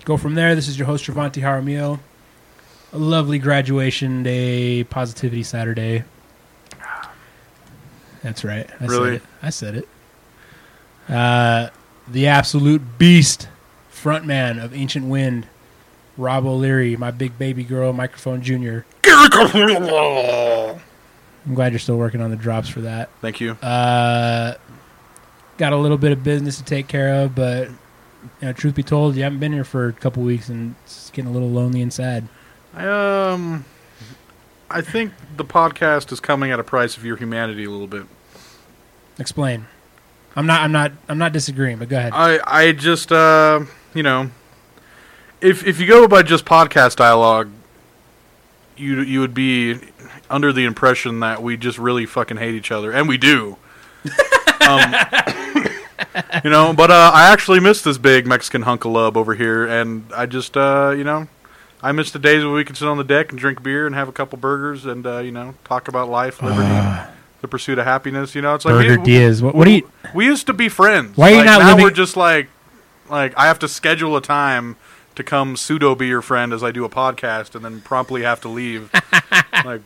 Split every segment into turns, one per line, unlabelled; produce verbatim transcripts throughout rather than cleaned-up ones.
go from there. This is your host, Travanti Jaramillo. A lovely graduation day, positivity Saturday. That's right. I
Really?
said it. I said it. Uh, the absolute beast, frontman of Ancient Wind, Rob O'Leary, my big baby girl, Microphone Junior. I'm glad you're still working on the drops for that.
Thank you.
Uh, got a little bit of business to take care of, but you know, truth be told, you haven't been here for a couple weeks, and it's getting a little lonely and sad.
I, um, I think the podcast is coming at a price of your humanity a little bit.
Explain. I'm not. I'm not. I'm not disagreeing. But go ahead.
I, I just, uh, you know, if if you go by just podcast dialogue, you you would be under the impression that we just really fucking hate each other, and we do. um, you know, but uh, I actually miss this big Mexican hunk of love over here, and I just, uh, you know, I miss the days when we could sit on the deck and drink beer and have a couple burgers and uh, you know, talk about life, liberty. Uh. The pursuit of happiness, you know, it's like
Burger
we,
Diaz. What, what do you?
We used to be friends.
Why are you
like,
not
now
living?
We're just like, like I have to schedule a time to come pseudo be your friend as I do a podcast, and then promptly have to leave. like,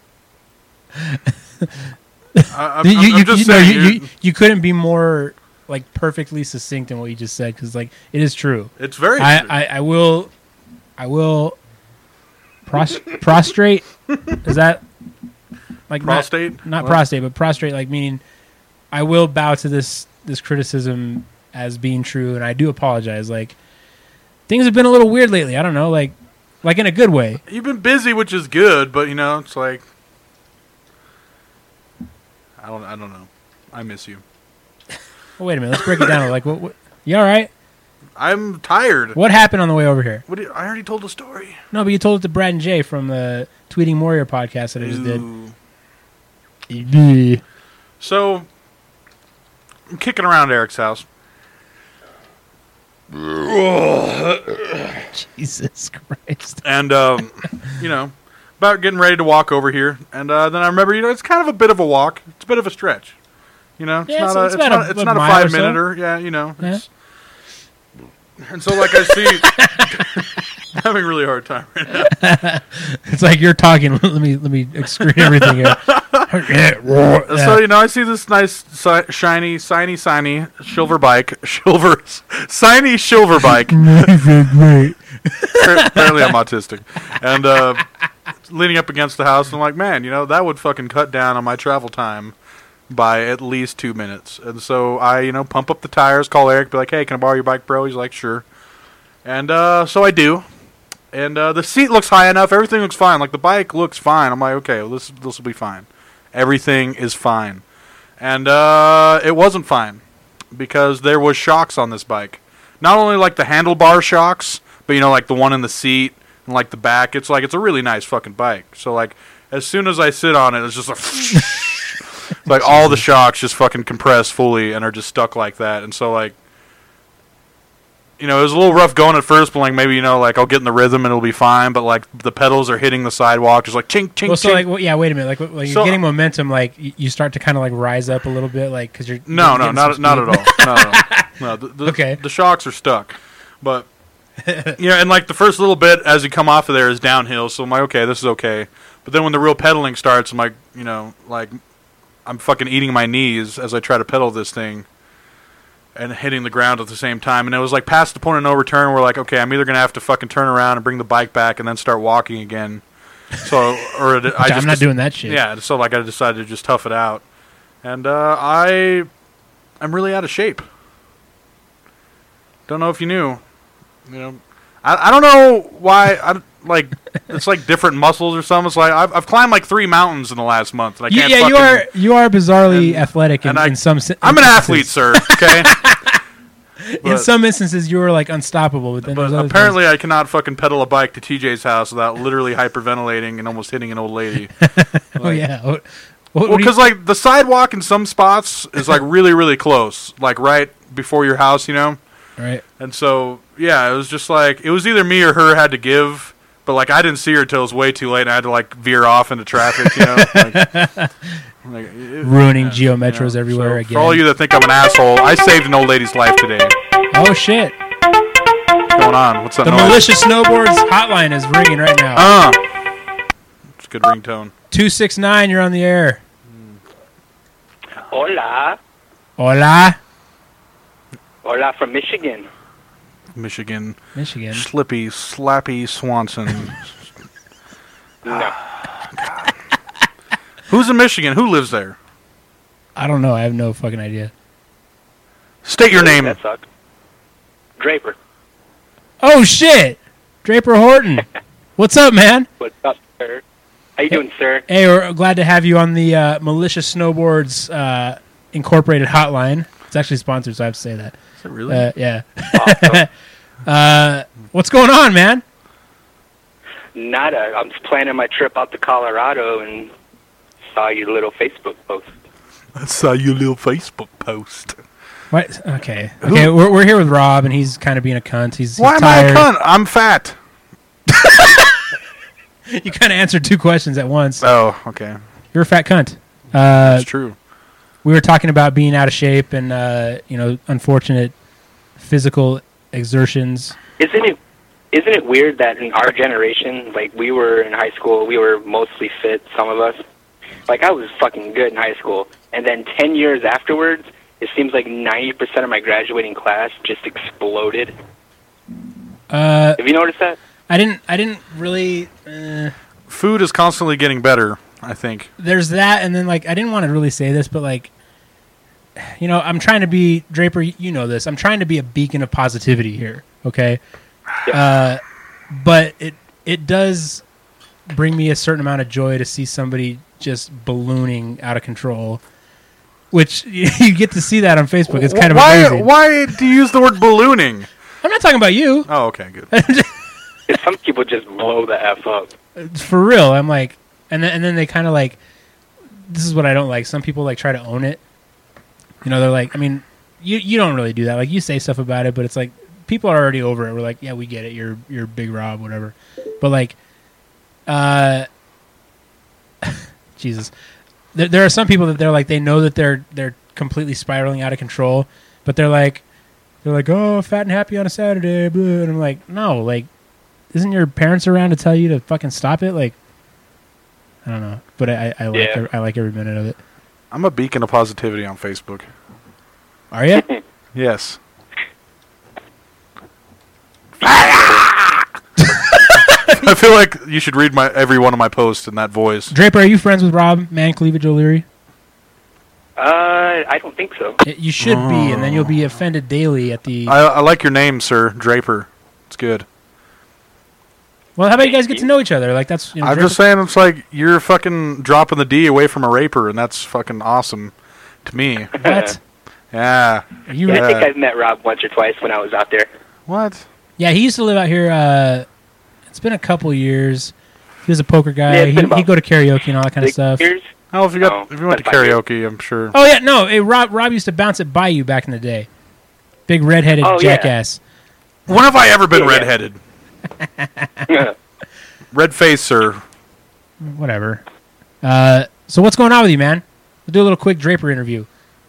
I, I'm,
you,
I'm,
you,
I'm just
you,
saying,
no, you, you, you couldn't be more like perfectly succinct in what you just said, because like it is true.
It's very.
I,
true.
I, I will, I will pros- prostrate. Is that? Like
prostate,
not, not
what?
prostate, but prostrate. Like meaning, I will bow to this this criticism as being true, and I do apologize. Like things have been a little weird lately. I don't know, like like in a good way.
You've been busy, which is good, but you know, it's like I don't, I don't know. I miss you.
Well, wait a minute. Let's break it down. Like, what, what? You all right?
I'm tired.
What happened on the way over here?
What? Did, I already told the story.
No, but you told it to Brad and Jay from the Tweeting Warrior podcast that I just did.
So, I'm kicking around Eric's house.
Jesus Christ.
And, um, you know, about getting ready to walk over here. And uh, then I remember, you know, it's kind of a bit of a walk. It's a bit of a stretch. You know, it's
yeah,
not
it's,
a,
it's,
it's
not,
not,
a,
it's
a
not a
mile
five
or so.
minute-er. Yeah, you know.
Yeah.
It's, and so, like, I see, I'm having a really hard time right now.
It's like you're talking. let me let me excrete everything here.
So, you know, I see this nice, si- shiny, shiny, shiny silver bike. Silver, shiny silver bike. Apparently I'm autistic. And uh, leaning up against the house, I'm like, man, you know, that would fucking cut down on my travel time by at least two minutes. And so I, you know, pump up the tires, call Eric, be like, hey, can I borrow your bike, bro? He's like, sure. And uh, so I do. And uh, the seat looks high enough. Everything looks fine. Like, the bike looks fine. I'm like, okay, well, this this will be fine. Everything is fine. And uh, it wasn't fine because there was shocks on this bike. Not only, like, the handlebar shocks, but, you know, like, the one in the seat and, like, the back. It's like, it's a really nice fucking bike. So, like, as soon as I sit on it, it's just like... like, all the shocks just fucking compress fully and are just stuck like that. And so, like, you know, it was a little rough going at first, but, like, maybe, you know, like, I'll get in the rhythm and it'll be fine. But, like, the pedals are hitting the sidewalk. Just, like, chink, chink,
well, so,
chink.
like, well, yeah, wait a minute. Like, like
So,
you're getting momentum. Like, y- you start to kind of, like, rise up a little bit, like, because you're...
No,
you're
no,
getting
not
some
not
speed.
at all. Not at all. No, the, the,
Okay.
the shocks are stuck. But, yeah, and, like, the first little bit as you come off of there is downhill. So I'm like, okay, this is okay. But then when the real pedaling starts, I'm like, you know, like... I'm fucking eating my knees as I try to pedal this thing and hitting the ground at the same time. And it was like past the point of no return. We're like, okay, I'm either going to have to fucking turn around and bring the bike back and then start walking again. So, or it, I just,
I'm not doing that shit.
Yeah, so like I decided to just tough it out. And uh, I, I'm really out of shape. Don't know if you knew. You know, I, I don't know why. I, like, it's like different muscles or something. It's like I've, I've climbed like three mountains in the last month, and I
You,
can't.
yeah,
fucking,
you are you are bizarrely
and,
athletic in,
and I,
in some. Si-
I'm an
instances.
athlete, sir. Okay.
in
But,
some instances, you were like unstoppable. But then
but
there's other
apparently, I cannot fucking pedal a bike to T J's house without literally hyperventilating and almost hitting an old lady.
things. Oh yeah. What, what,
Well, because like the sidewalk in some spots is like really, really close, like right before your house, you know.
right.
And so, yeah, it was just like it was either me or her had to give. But, like, I didn't see her until it was way too late, and I had to, like, veer off into traffic, you know? Like, like, it,
Ruining
yeah,
Geo Metros
you know?
everywhere
So
again.
for all you that think I'm an asshole, I saved an old lady's life today.
Oh shit!
But, going on? What's that
The
noise?
Malicious Snowboards hotline is ringing right now.
Ah. It's a good ringtone.
two six nine, you're on the air.
Hola.
Hola.
Hola from Michigan.
Michigan.
Michigan.
Slippy, Slappy Swanson.
No.
Who's in Michigan? Who lives there?
I don't know. I have no fucking idea.
State your name.
That sucked. Draper.
Oh, shit. Draper Horton. What's up, man?
What's up, sir? How you doing, sir?
Hey, we're glad to have you on the uh, Malicious Snowboards uh, Incorporated hotline. It's actually sponsored, so I have to say that.
Is it really?
Uh, yeah.
Awesome.
uh, what's going on, man?
Nada. I'm just planning my trip out to Colorado and saw your little Facebook post.
I saw your little Facebook post.
What? Okay. Okay, we're, we're here with Rob, and he's kind of being a cunt. He's, he's
Why am
tired.
I a cunt? I'm fat.
You kind of answered two questions at once.
Oh, okay.
You're a fat cunt. Uh,
That's true.
we were talking about being out of shape and, uh, you know, unfortunate physical exertions.
Isn't it? Isn't it weird that in our generation, like we were in high school, we were mostly fit. Some of us, like I was fucking good in high school, and then ten years afterwards, it seems like ninety percent of my graduating class just exploded.
Uh,
Have you noticed that?
I didn't. I didn't really. Uh,
Food is constantly getting better, I think.
there's that, and then like I didn't want to really say this, but like, you know, I'm trying to be Draper. You know this. I'm trying to be a beacon of positivity here. Okay, uh, but it it does bring me a certain amount of joy to see somebody just ballooning out of control. Which you get to see that on Facebook. It's kind of
why,
amazing.
Why do you use the word ballooning?
I'm not talking about you.
Oh, okay, good.
Some people just blow the f up.
For real. I'm like, and then and then they kind of like. This is what I don't like. Some people like try to own it. You know, they're like, I mean, you you don't really do that. Like you say stuff about it, but it's like people are already over it. We're like, yeah, we get it. You're you're Big Rob, whatever. But like, uh, Jesus, there there are some people that they're like they know that they're they're completely spiraling out of control, but they're like they're like, oh, fat and happy on a Saturday, blah. And I'm like, no, like, isn't your parents around to tell you to fucking stop it? Like, I don't know, but I I, I like
Yeah.
I like every minute of it.
I'm a beacon of positivity on Facebook.
Are you?
Yes. I feel like you should read my every one of my posts in that voice.
Draper, are you friends with Rob Man Cleavage O'Leary?
Uh, I don't think so.
Y- You should be, and then you'll be offended daily at the.
I, I like your name, sir, Draper. It's good.
Well, how about you guys get to know each other? Like that's. You know,
I'm
Draper-
just saying, it's like you're fucking dropping the D away from a raper, and that's fucking awesome to me.
What?
Yeah.
Are you?
I
Yeah.
think I've met Rob once or twice when I was out there.
What?
Yeah, he used to live out here. Uh, it's been a couple years. He was a poker guy.
Yeah, it's
he,
been about
he'd go to karaoke and all that kind of
Six
stuff.
years?
Oh, if you got
Oh,
if you went to
that's fine.
karaoke, I'm sure.
Oh yeah, no. Hey, Rob Rob used to bounce it by you back in the day. Big redheaded
Oh, yeah.
jackass.
When have I ever been
Yeah, yeah.
redheaded? Red face, sir.
Whatever. Uh, so what's going on with you, man? We'll do a little quick Draper interview.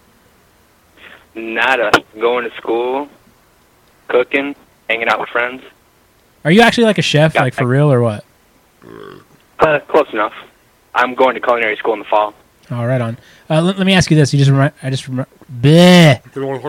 Nada. Going to school, cooking, hanging out with friends.
Are you actually like a chef,
Yeah,
like for
I-
real, or what?
Uh, close enough. I'm going to culinary school in the fall.
Oh, right on. Uh, let, let me ask you this. You just remi- I just remi- Bleh.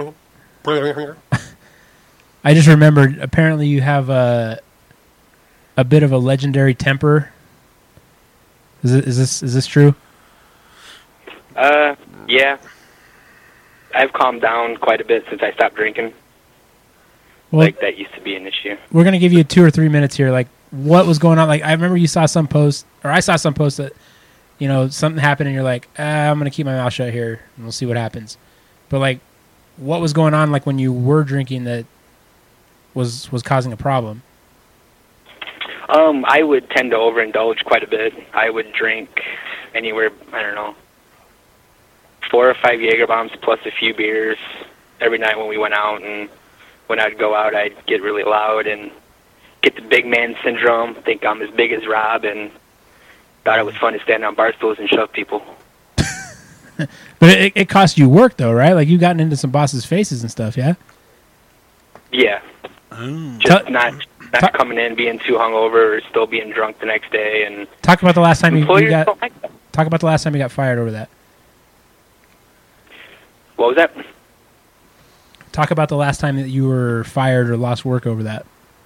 I just remembered. Apparently, you have a a bit of a legendary temper. Is it, is this is this true?
Uh, yeah. I've calmed down quite a bit since I stopped drinking.
Well,
Like, that used to be an issue.
we're gonna give you two or three minutes here. Like, what was going on? Like, I remember you saw some post, or I saw some post that, you know, something happened, and you're like, ah, I'm gonna keep my mouth shut here, and we'll see what happens. But like, what was going on? Like when you were drinking that was was causing a problem.
Um, I would tend to overindulge quite a bit. I would drink anywhere, I don't know, four or five Jaeger bombs plus a few beers every night when we went out. And when I'd go out, I'd get really loud and get the big man syndrome, think I'm as big as Rob, and thought it was fun to stand on bar stools and shove people.
But it, it cost you work, though, right? Like, you gotten into some bosses' faces and stuff, yeah?
Yeah.
Oh.
Just
Ta-
not not
ta-
coming in being too hungover or still being drunk the next day. And
Talk about the last time you, you
employers
got.
don't like that.
Talk about the last time you got fired over that.
What was that?
Talk about the last time that you were fired or lost work over that.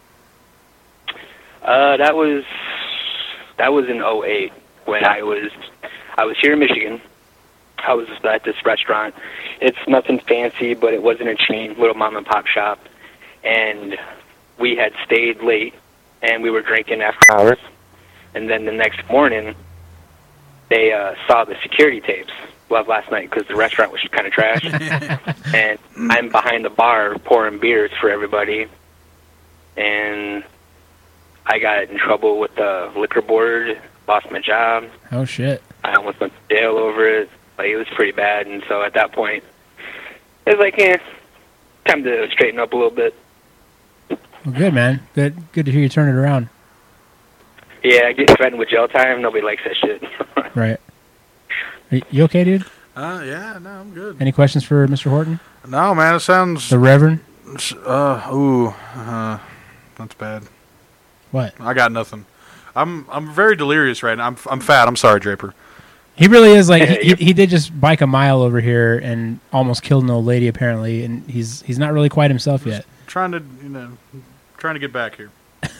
Uh, that was that was in oh eight when I was I was here in Michigan. I was at this restaurant. It's nothing fancy, but it wasn't a chain, little mom and pop shop. And we had stayed late, and we were drinking after hours. And then the next morning, they uh, saw the security tapes of last night because the restaurant was kind of trash. And I'm behind the bar pouring beers for everybody. And I got in trouble with the liquor board, lost my job.
Oh shit!
I almost went to jail over it. Like, it was pretty bad, and so at that point, it was like, eh, time to straighten up a little bit.
Well, good man. Good. Good to hear you turn it around.
Yeah, getting threatened with jail time, nobody likes that shit.
Right. Are you okay, dude?
Uh, yeah, no, I'm good.
Any questions for Mister Horton?
No, man, it sounds.
The Reverend?
Uh, ooh, uh, that's bad.
What?
I got nothing. I'm I'm very delirious right now. I'm I'm fat. I'm sorry, Draper.
He really is like he, he, he did just bike a mile over here and almost killed an old lady apparently, and he's he's not really quite himself yet.
Trying to you know, trying to get back here.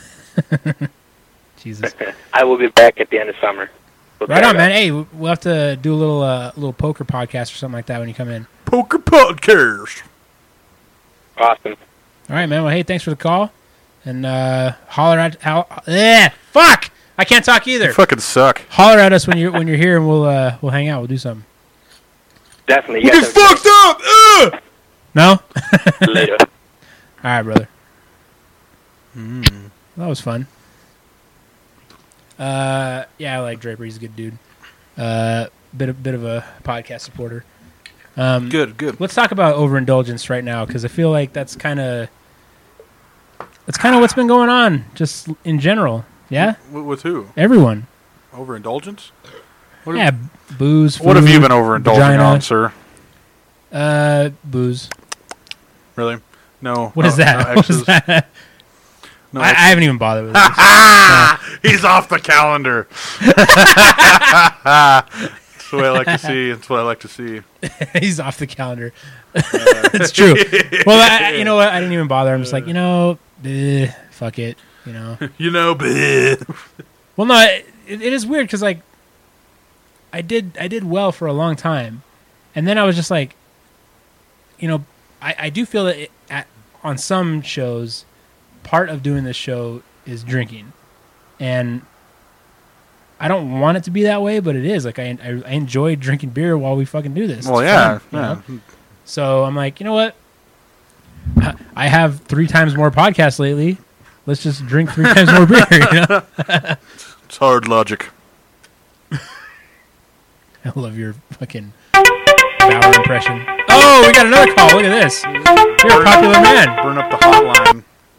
Jesus.
I will be back at the end of summer. We'll
Right
try
on,
it
man.
out.
Hey, we'll have to do a little uh, little poker podcast or something like that when you come in.
Poker podcast.
Awesome.
All right, man. Well, hey, thanks for the call, and uh, holler at how. Eh, fuck! I can't talk either.
You fucking suck.
Holler at us when you're when you're here, and we'll uh, we'll hang out. We'll do something.
Definitely.
You
You
get
guys
fucked up. Ugh!
No.
have later.
All right, brother.
Mm.
That was fun. Uh, yeah, I like Draper. He's a good dude. Uh, bit of bit of a podcast supporter. Um,
Good, good.
Let's talk about overindulgence right now because I feel like that's kind of that's kind of what's been going on just in general. Yeah,
With, with who?
everyone.
Overindulgence? What
Yeah, booze.
What have you
food,
been overindulging
vagina.
on, sir?
Uh, booze.
Really? No.
What
no,
is that?
No
What is
exes.
that?
No
I, I
exes.
haven't even bothered with this.
Ah! He's off the calendar. That's what I like to see. That's what I like to see.
He's off the calendar. It's true. Well, I, I- you know what? I didn't even bother. I'm just like, you know, eh, fuck it. You know.
You know, bleh.
Well, no, it, it is weird because like, I did I did well for a long time, and then I was just like, you know, I, I do feel that it, at, on some shows, part of doing this show is drinking, and I don't want it to be that way, but it is. Like I I, I enjoy drinking beer while we fucking do this.
Well,
It's
yeah.
fun, you
yeah.
know? So I'm like, you know what? I have three times more podcasts lately. Let's just drink three times more beer. You know?
It's hard logic.
I love your fucking Bauer impression. Oh, we got another call. Look at this. You're a popular man.
Burn up the hotline.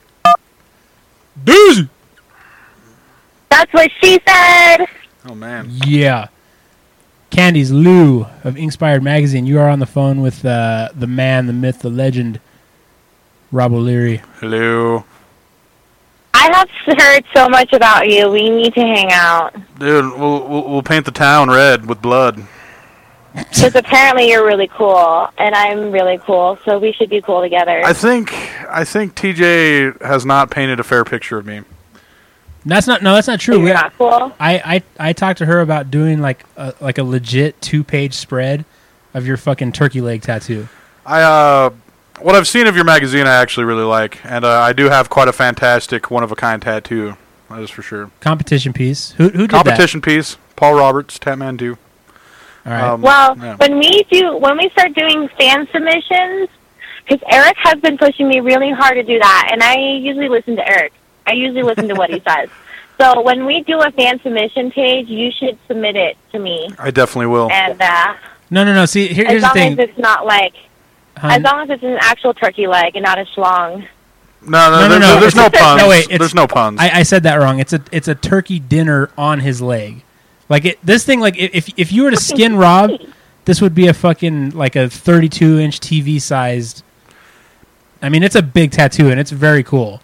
Doozy.
That's what she said.
Oh, man.
Yeah. Candies Lou of Inspired Magazine. You are on the phone with uh, the man, the myth, the legend, Rob O'Leary.
Hello.
I have heard so much about you. We need to hang out.
Dude, we'll, we'll, we'll paint the town red with blood.
Because apparently you're really cool, and I'm really cool, so we should be cool together.
I think I think T J has not painted a fair picture of me.
That's not. No, that's not true.
You're
We-
not cool?
I, I I talked to her about doing like a, like a legit two page spread of your fucking turkey leg tattoo.
I uh, what I've seen of your magazine, I actually really like, and uh, I do have quite a fantastic one of a kind tattoo. That is for sure.
Competition piece. Who who did
Competition piece. Paul Roberts, Tatman two.
that? All right.
Um,
Well,
yeah.
when we do, when we start doing fan submissions, because Eric has been pushing me really hard to do that, and I usually listen to Eric. I usually listen to what he says. So when we do a fan submission page, you should submit it to me.
I definitely will.
And uh,
no, no, no. See, here,
as
here's the
long
thing.
as it's not like,
Hun.
as long as it's an actual turkey leg and not a schlong.
No, no,
No, no,
there-
no,
There's
it's-
no puns.
no, wait, it's-
there's no puns.
I, I said that wrong. It's a it's a turkey dinner on his leg. Like it, this thing. Like i- if if you were to skin Rob, this would be a fucking like a thirty-two inch T V sized I mean, it's a big tattoo, and it's very cool.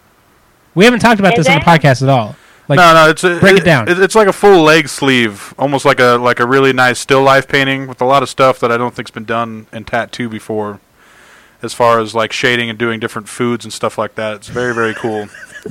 We haven't talked about
Is
this on the
it?
podcast at all. Like,
no, no, it's a,
break it down.
It's like a full leg sleeve, almost like a like a really nice still life painting with a lot of stuff that I don't think's been done in tattoo before, as far as like shading and doing different foods and stuff like that. It's very very cool.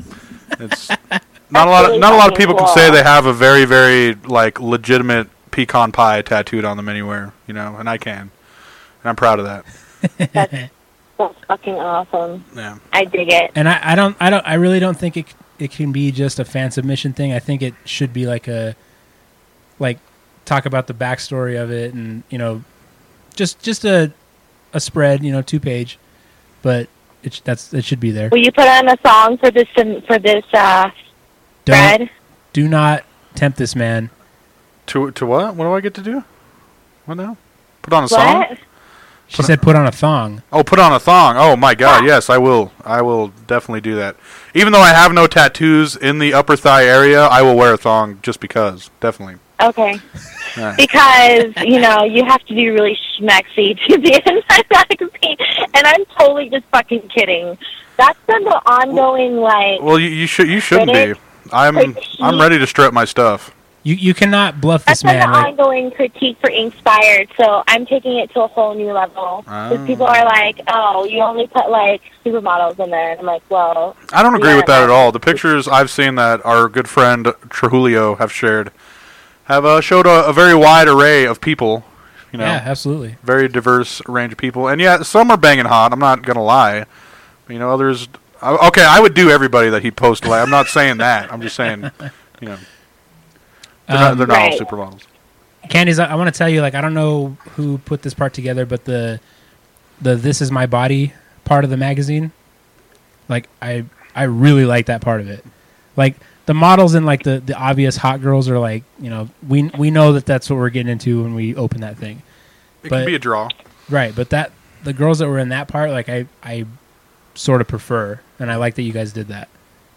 It's not a lot. Of,
really
not a lot of
fucking
people can
cool.
say they have a very very like legitimate pecan pie tattooed on them anywhere, you know, and I can, and I'm proud of that.
That's, that's fucking awesome.
Yeah.
I dig it.
And I, I don't, I don't, I really don't think it it can be just a fan submission thing. I think it should be like a, like, talk about the backstory of it, and you know, just just a a spread, you know, two page, but it sh- that's it should be there.
Will you put on a song for this for this uh,
Don't
spread?
do not tempt this man.
To to what? What do I get to do? What now? Put on a song?
What?
She said, "Put on a thong."
Oh, put on a thong. Oh my God, yes, I will. I will definitely do that. Even though I have no tattoos in the upper thigh area, I will wear a thong just because. Definitely.
Okay.
Yeah.
Because, you know, you have to be really schmexy to be in my magazine. And I'm totally just fucking kidding. That's been the ongoing, like,
Well, you, you should you shouldn't be.
Critic?
I'm
Critique?
I'm ready to strip my stuff.
You you cannot bluff
that's
this
been the
man. Like,
ongoing critique for Inkspired. So I'm taking it to a whole new level. Because
Oh.
people are like, oh, you only put, like, supermodels in there. And I'm like, well,
I don't agree
Yeah,
with that at
I-
all. The pictures I've seen that our good friend Trujillo have shared have uh, showed a, a very wide array of people. You know,
yeah, absolutely.
very diverse range of people. And yeah, some are banging hot. I'm not gonna lie. But, you know, others. I- Okay, I would do everybody that he posted. Like, I'm not saying that. I'm just saying, you know, they're not,
Um,
they're not all
Right.
supermodels.
Candies, I, I want to tell you, like, I don't know who put this part together, but the the "This Is My Body" part of the magazine, like, I I really like that part of it. Like, the models and like the, the obvious hot girls are like, you know, we we know that that's what we're getting into when we open that thing,
It
But-
can be a draw.
right? But that the girls that were in that part, like, I I sort of prefer, and I like that you guys did that.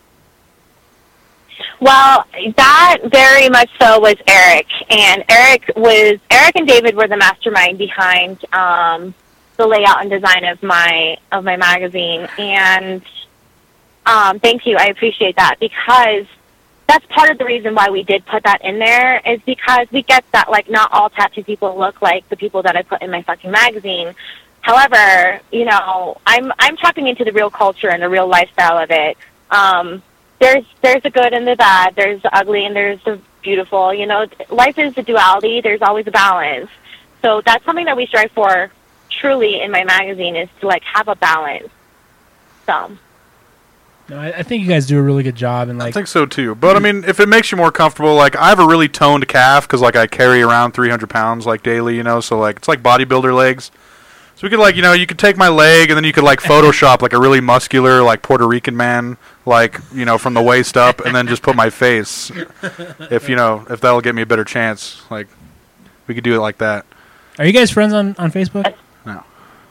well, that very much so was Eric. And Eric was, Eric and David were the mastermind behind um, the layout and design of my, of my magazine. And um, thank you. I appreciate that, because that's part of the reason why we did put that in there, is because we get that, like, not all tattoo people look like the people that I put in my fucking magazine. However, you know, I'm I'm tapping into the real culture and the real lifestyle of it. Um, there's there's the good and the bad. There's the ugly and there's the beautiful. You know, life is a duality. There's always a balance. So that's something that we strive for truly in my magazine, is to, like, have a balance. So.
No, I, I think you guys do a really good job, and
I
like,
think so too. But I mean, if it makes you more comfortable, like I have a really toned calf because like I carry around three hundred pounds like daily, you know. So like it's like bodybuilder legs. So we could like you know you could take my leg and then you could like Photoshop like a really muscular like Puerto Rican man like you know from the waist up and then just put my face. If you know if that'll get me a better chance, like we could do it like that.
are you guys friends on, on Facebook?
No.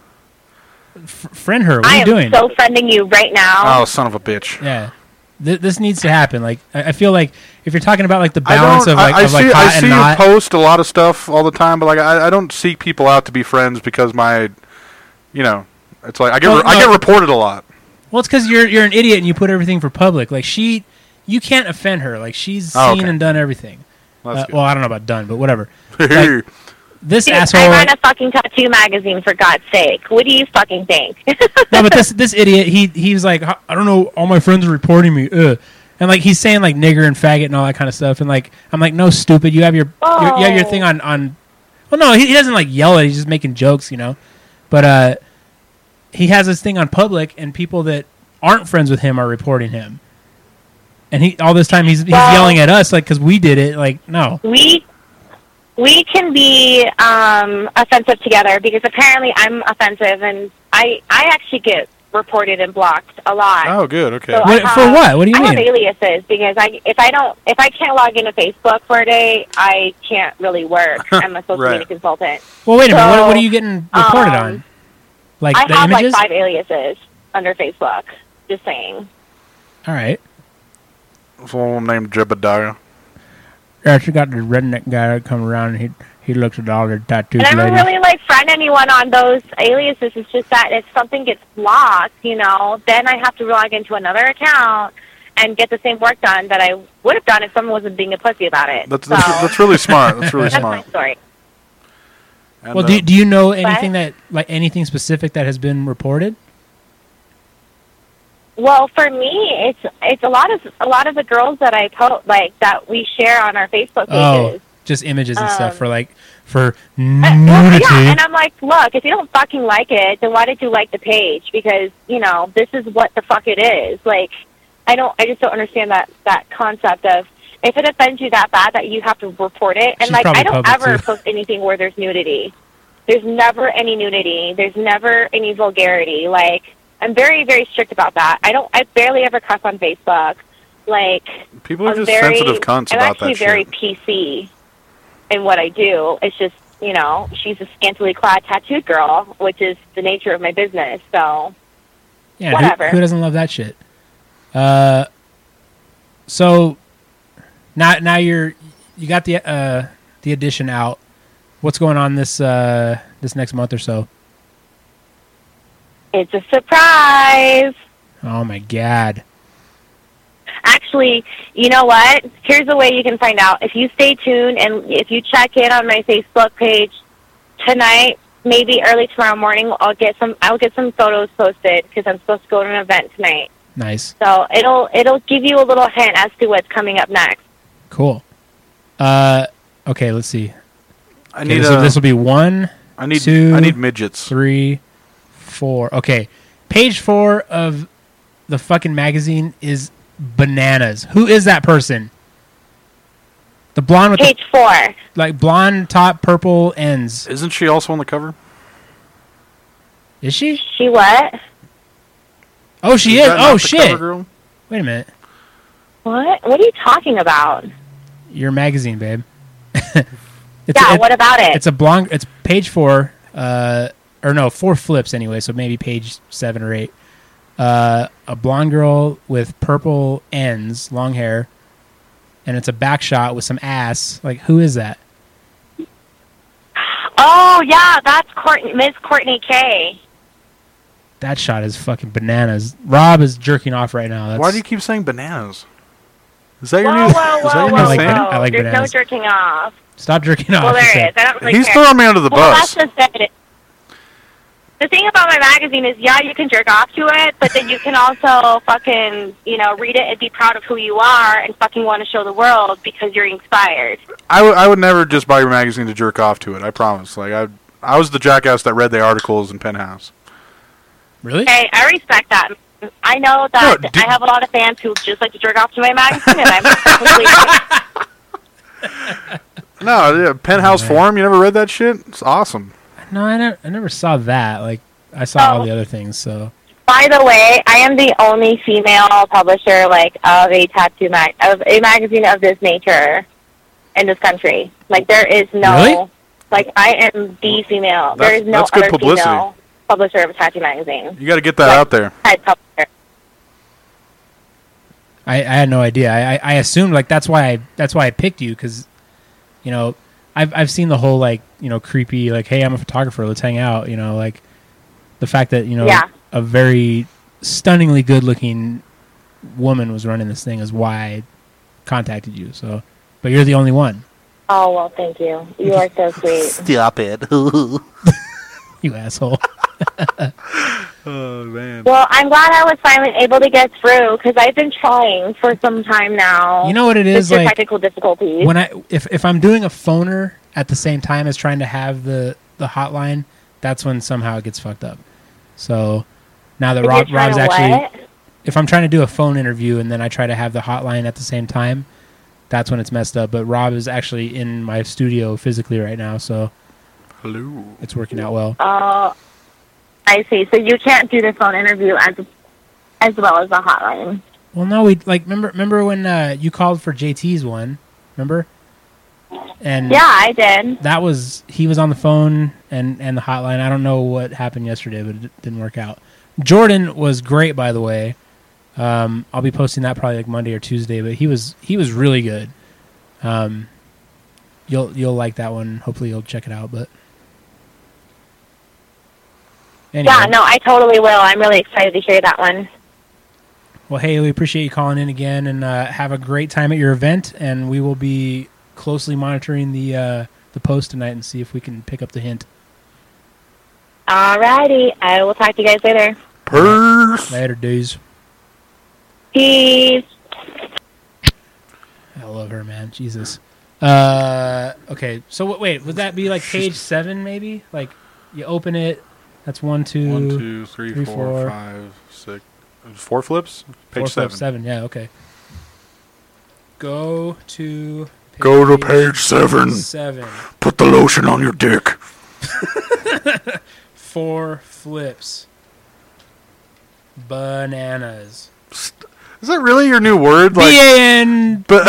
F- friend her. What
I
are you
am
doing?
so friending you right now.
Oh, son of a bitch.
Yeah, Th- this needs to happen. Like, I, I feel like if you're talking about like the
I
balance
don't.
of like
I, I
of like
see.
hot
I see
and
you
not.
post a lot of stuff all the time, but like I, I don't seek people out to be friends because my, you know, it's like I get
Well,
re- I
no.
get reported a lot.
Well, it's because you're you're an idiot and you put everything for public. Like she, you can't offend her. Like she's
Oh,
seen
okay.
and done everything.
That's
Uh,
good.
well, I don't know about done, but whatever.
Hey,
This
Dude,
asshole.
I
like-
run a fucking tattoo magazine, for God's sake. What do you fucking think?
no, but this this idiot, he he was like, I don't know, all my friends are reporting me, ugh. And like he's saying like nigger and faggot and all that kind of stuff, and like I'm like, no, stupid, you have your, your you have your
Oh.
thing on on. Well, no, he, he doesn't like yell at it, he's just making jokes, you know. But uh, he has this thing on public, and people that aren't friends with him are reporting him. And he all this time he's he's
Well-
yelling at us like because we did it, like no.
we we can be um, offensive together, because apparently I'm offensive, and I I actually get reported and blocked a lot.
oh, good. Okay.
So I
What, for
have-
what? What do you
I have
mean?
aliases, because I if I don't if I can't log into Facebook for a day, I can't really work. I'm a social
Right.
media consultant.
Well, wait a minute. What,
So,
what are you getting reported
um,
on? Like
I
the
have
images?
like five aliases under Facebook. Just saying.
All right.
Someone named Jebediah.
Yeah, she got the redneck guy that come around and he He looked at all the tattoos.
And I don't
ladies.
really like friend anyone on those aliases. It's just that if something gets blocked, you know, then I have to log into another account and get the same work done that I would have done if someone wasn't being a pussy about it.
That's
so,
that's, that's really smart. That's really
that's
smart.
my story.
And,
Well,
uh,
do do you know anything that like anything specific that has been reported?
Well, for me, it's it's a lot of a lot of the girls that I post like that we share on our Facebook pages.
Oh, just images and stuff
Um,
for like for
Uh, well,
nudity.
yeah, and I'm like, look, if you don't fucking like it, then why did you like the page? Because you know this is what the fuck it is. Like, I don't, I just don't understand that that concept of if it offends you that bad that you have to report it. And
She's
like,
probably
I don't
public,
ever
too.
post anything where there's nudity. There's never any nudity. There's never any vulgarity. Like, I'm very, very strict about that. I don't, I barely ever cuss on Facebook. Like,
people are
I'm
just
very,
sensitive cunts
I'm
about
actually
that
very
shit.
P C in what I do. It's just, you know, she's a scantily clad tattooed girl, which is the nature of my business. So,
Yeah, who-
whatever.
Who, doesn't love that shit? Uh, so now now you're you got the uh the edition out. What's going on this uh this next month or so?
it's a surprise.
Oh my god!
Actually, you know what? Here's a way you can find out. If you stay tuned and if you check in on my Facebook page tonight, maybe early tomorrow morning, I'll get some. I'll get some photos posted because I'm supposed to go to an event tonight.
Nice,
So it'll it'll give you a little hint as to what's coming up next.
cool. Uh, okay, let's see.
I
Okay,
need
this,
a,
will, this will be one,
I need
two,
I need midgets.
three, four. Okay, page four of the fucking magazine is bananas. Who is that person? The blonde with the,
Page four.
like blonde top, purple ends.
Isn't she also on the cover?
Is she?
She what?
Oh, she is.
that not
Oh
the
shit!
cover girl?
Wait a minute.
What? What are you talking about?
Your magazine, babe. it's
Yeah,
it-
what about it?
It's a blonde. It's page four. Uh, or no, four flips anyway. So maybe page seven or eight. Uh, a blonde girl with purple ends, long hair, and it's a back shot with some ass. Like, who is that?
Oh, yeah, that's Courtney, Miss Courtney K.
That shot is fucking bananas. Rob is jerking off right now. That's,
Why do you keep saying bananas? Is that your
Whoa,
new?
whoa,
is that
whoa,
your
whoa,
new
I like
thing?
ban-
whoa.
I like
There's
bananas.
no jerking off.
Stop jerking off?
Well, there
okay.
is. I don't really
He's
care.
throwing me under the
Well,
bus.
that's just it. The thing about my magazine is, yeah, you can jerk off to it, but then you can also fucking, you know, read it and be proud of who you are and fucking want to show the world because you're inspired.
I would I would never just buy your magazine to jerk off to it. I promise. Like I I was the jackass that read the articles in Penthouse.
Really?
Hey, I respect that. I know that
No, do-
I have a lot of fans who just like to jerk off to my magazine, and I'm perfectly
No, yeah, Penthouse Forum. You never read that shit? It's awesome.
No, I never. I never saw that. Like, I saw all
Oh.
the other things. So
By the way, I am the only female publisher like of a tattoo mag of a magazine of this nature in this country. Like there is no
Really?
like I am the female. There
That's-
is no
that's good
other
publicity.
female publisher of a tattoo magazine.
You got to get that
Right.
out there.
Head publisher.
I, I had no idea. I, I, I assumed like that's why I that's why I picked you because, you know, I've I've seen the whole like you know creepy like hey I'm a photographer let's hang out you know like the fact that you know
Yeah.
a very stunningly good looking woman was running this thing is why I contacted you. So, but you're the only one.
Oh well, thank you. You are so sweet.
Stop it.
You asshole.
Oh man.
Well, I'm glad I was finally able to get through because I've been trying for some time now.
You know what it
Just
is
through
like
technical difficulties.
when I if if I'm doing a phoner at the same time as trying to have the the hotline, that's when somehow it gets fucked up. So now that
If
Rob
you're trying
Rob's
to
actually
what?
if I'm trying to do a phone interview and then I try to have the hotline at the same time, that's when it's messed up. But Rob is actually in my studio physically right now, so
Hello.
it's working out well.
Oh, I see. So you can't do the phone interview as as well as the hotline.
Well, no, we like remember remember when uh, you called for J T's one, remember? And
Yeah, I did.
that was he was on the phone and and the hotline. I don't know what happened yesterday, but it didn't work out. Jordan was great, by the way. Um, I'll be posting that probably like Monday or Tuesday, but he was he was really good. Um, you'll you'll like that one. Hopefully, you'll check it out. But anyway.
Yeah, no, I totally will. I'm really excited to hear that one.
Well, hey, we appreciate you calling in again, and uh, have a great time at your event. And we will be closely monitoring the uh, the post tonight and see if we can pick up the hint.
Alrighty, I will talk to you guys later.
Purse.
Later, dudes.
Peace.
I love her, man. Jesus. Uh, okay, so w- wait, would that be like page seven, maybe? Like, you open it. That's one, two,
One, two, three,
three,
four,
four.
five, six. Four flips? Page
four,
seven.
five, seven. Yeah, okay. Go to page
Go to page seven.
Seven.
Put the lotion on your dick.
Four flips. Bananas.
Is that really your new word? Like,
B A N.
But-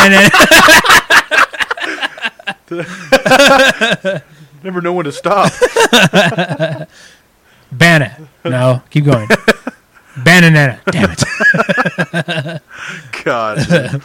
never know when to stop.
Bana. No, keep going. Banana. Damn it.
God.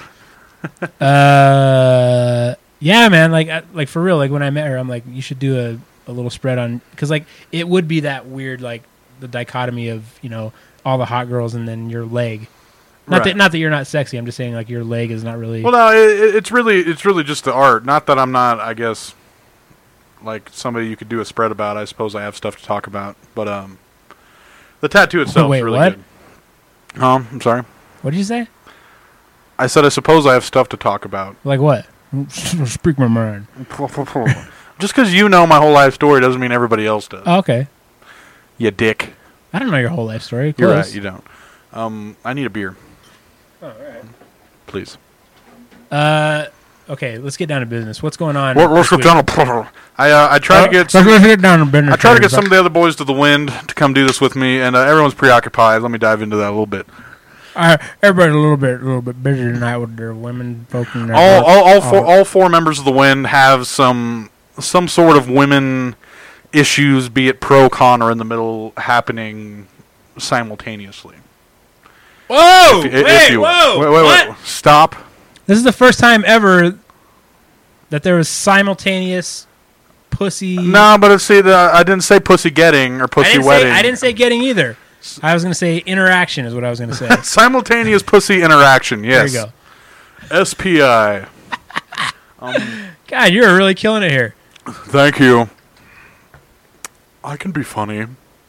Uh, yeah, man. Like, I, like for real. Like when I met her, I'm like, you should do a, a little spread on, because like it would be that weird, like the dichotomy of, you know, all the hot girls and then your leg. Not
Right.
that not that you're not sexy. I'm just saying like your leg is not really.
Well, no, it, it's really it's really just the art. Not that I'm not, I guess, like somebody you could do a spread about. I suppose I have stuff to talk about, but um, the tattoo itself
Wait,
is really
what?
good. Um, I'm sorry.
What did you say?
I said I suppose I have stuff to talk about.
Like what? Speak my mind.
Just because you know my whole life story doesn't mean everybody else does.
Oh, okay.
You dick.
I don't know your whole life story.
You're
Close.
right. You don't. Um, I need a beer.
Oh, all right.
Please.
Uh, okay. Let's get down to business. What's going on?
Well, let's
this
get
week?
down to I uh, I tried to get
Uh,
some,
let's get down to business.
I tried to get some of the other boys to the wind to come do this with me, and uh, everyone's preoccupied. Let me dive into that a little bit.
Uh, everybody's a little bit, a little bit busy tonight with their women folk and their
All,
work.
all, all four,
Oh.
all four members of the Wind have some, some sort of women issues, be it pro, con, or in the middle, happening simultaneously.
Whoa!
If, if
wait,
you,
whoa!
wait, wait,
what?
wait, stop.
This is the first time ever that there was simultaneous pussy.
No, but it's, see, the, I didn't say pussy getting or
I
pussy
didn't
wedding.
say I didn't say getting either. I was going to say interaction is what I was going to say.
Simultaneous pussy interaction. Yes.
There you go.
S P I. um,
God, you're really killing it here.
thank you. I can be funny.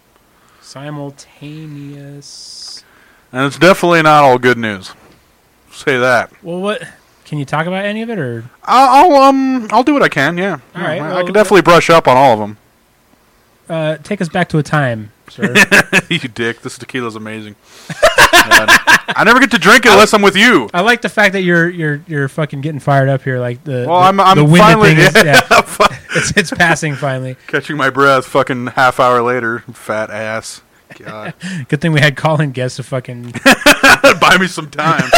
Simultaneous.
And it's definitely not all good news. Say that.
Well, what? Can you talk about any of it, or?
I'll, I'll um I'll do what I can. Yeah.
All right,
I, I
well,
can definitely brush up on all of them.
Uh, take us back to a time, sir.
You dick. This tequila's amazing. Man, I never get to drink it unless I'm with you.
I like the fact that you're you're you're fucking getting fired up here. Like the
Well,
the,
I'm I'm
the winded
finally
thing is,
yeah,
yeah, it's it's passing finally.
catching my breath. Fucking half hour later, fat ass. God,
Good thing we had calling guests to fucking.
buy me some time.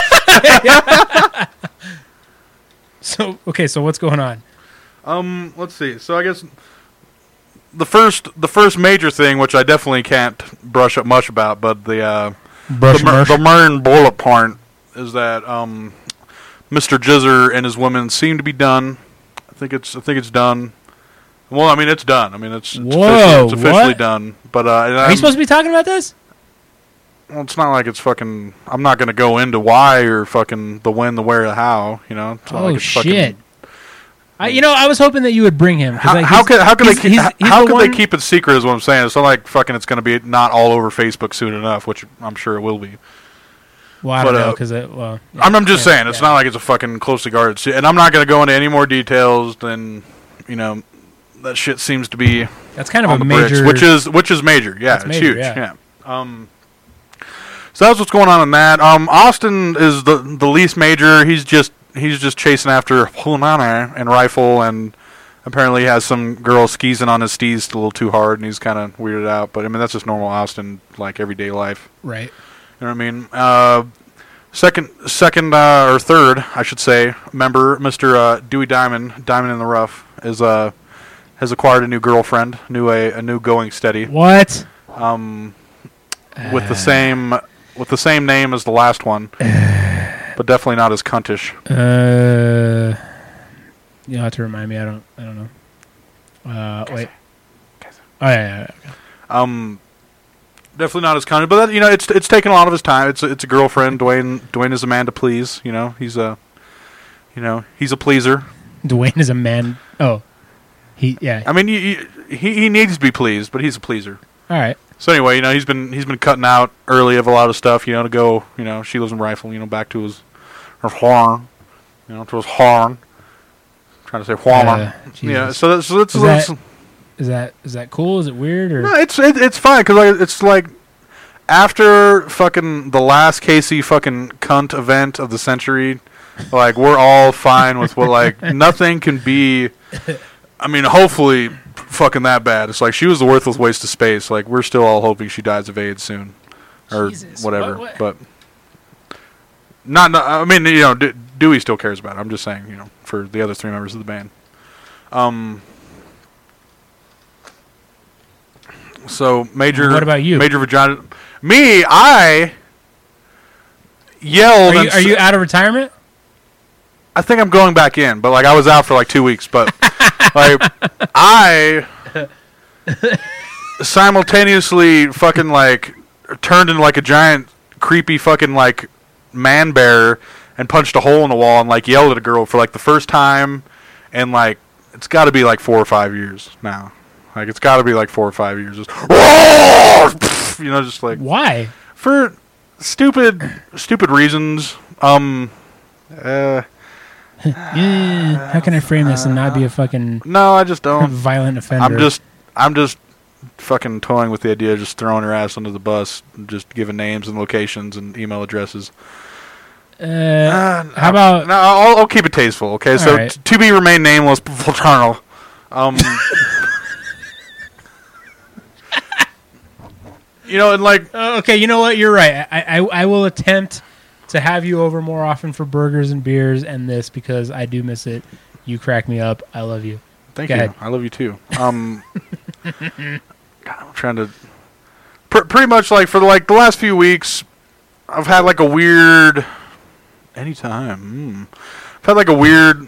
So okay, so what's going on?
Um, let's see. So I guess the first the first major thing, which I definitely can't brush up much about, but the uh,
Brush
the, mer-
mush.
the main bullet point is that um, Mister Jizzer and his women seem to be done. I think it's I think it's done. Well, I mean it's done. I mean it's, it's
Whoa,
officially, it's officially
what?
done. But uh, and
Are
I'm-
you supposed to be talking about this?
well, it's not like it's fucking. I'm not gonna go into why or fucking the when, the where, the how. You know. It's not
Oh
like it's fucking-
shit! I, you know, I was hoping that you would bring him. 'cause,
How,
like,
how
he's-
can how can they
he's-
keep,
he's- he's
how
the
can
one-
they keep it secret? Is what I'm saying. It's not like fucking it's gonna be not all over Facebook soon enough, which I'm sure it will be.
Well, I don't
but,
know
uh,
because it. Well, yeah,
I'm, I'm just
yeah,
saying, it's
yeah.
not like it's a fucking closely guarded. se- And I'm not going to go into any more details than, you know, that shit seems to be
That's kind of
on
a
the
major.
bricks, which is which is major. Yeah,
That's
it's
major,
huge.
yeah.
Yeah. Um. So that's what's going on in that. Um. Austin is the the least major. He's just he's just chasing after Hunana and rifle, and apparently has some girl skeezing on his steez a little too hard, and he's kind of weirded out. But I mean, that's just normal Austin, like everyday life.
right.
You know what I mean? Uh, second, second uh, or third, I should say, member, Mister Uh, Dewey Diamond, Diamond in the Rough, is uh, has acquired a new girlfriend, new a, a new going steady,
What?
um, with the same with the same name as the last one, but definitely not as cuntish.
Uh. You'll have to remind me. I don't. I don't know. Uh, wait. Oh yeah, yeah, yeah.
Um, definitely not as kind, but that, you know, it's it's taken a lot of his time. It's a, it's a girlfriend. Dwayne Dwayne is a man to please. You know, he's a, you know, he's a pleaser.
Dwayne is a man. Oh, he yeah.
I mean, you, you, he he needs to be pleased, but he's a pleaser.
All right.
So anyway, you know, he's been he's been cutting out early of a lot of stuff. You know, to go, you know, She Lives in Rifle. You know, back to his her horn. You know, to his horn. I'm trying to say horn.
Uh,
yeah. So that's so that's.
Is that, is that is that cool? Is it weird or?
No, it's it, it's fine because like, it's like after fucking the last K C fucking cunt event of the century, like we're all fine with what like nothing can be. I mean, hopefully, fucking that bad. It's like she was a worthless waste of space. Like we're still all hoping she dies of AIDS soon, or
Jesus,
whatever.
what, what?
But not, not. I mean, you know, De- Dewey still cares about it. I'm just saying, you know, for the other three members of the band. Um. So major.
What about you?
Major vagina. Me, I yelled.
Are you,
and
are you out of retirement?
I think I'm going back in, but like I was out for like two weeks. But like I simultaneously fucking like turned into like a giant creepy fucking like man bear and punched a hole in the wall and like yelled at a girl for like the first time, and like it's got to be like four or five years now. Like it's got to be like four or five years. Just you know, just like
why?
For stupid, stupid reasons. Um. Uh.
Yeah, how can I frame this and not be a fucking
No, I just don't.
violent offender?
I'm just, I'm just fucking toying with the idea of just throwing her ass under the bus, and just giving names and locations and email addresses.
Uh,
Uh,
how about?
No, I'll, I'll keep it tasteful. Okay, so
right.
t- to be remain nameless, fraternal. Um. You know, and like,
Uh, okay, you know what? You're right. I, I I will attempt to have you over more often for burgers and beers and this because I do miss it. You crack me up. I love you.
thank
Go
you.
ahead.
I love you too. Um. God, I'm trying to. Pr- pretty much like for the, like the last few weeks, I've had like a weird. Anytime. Mm, I've had like a weird.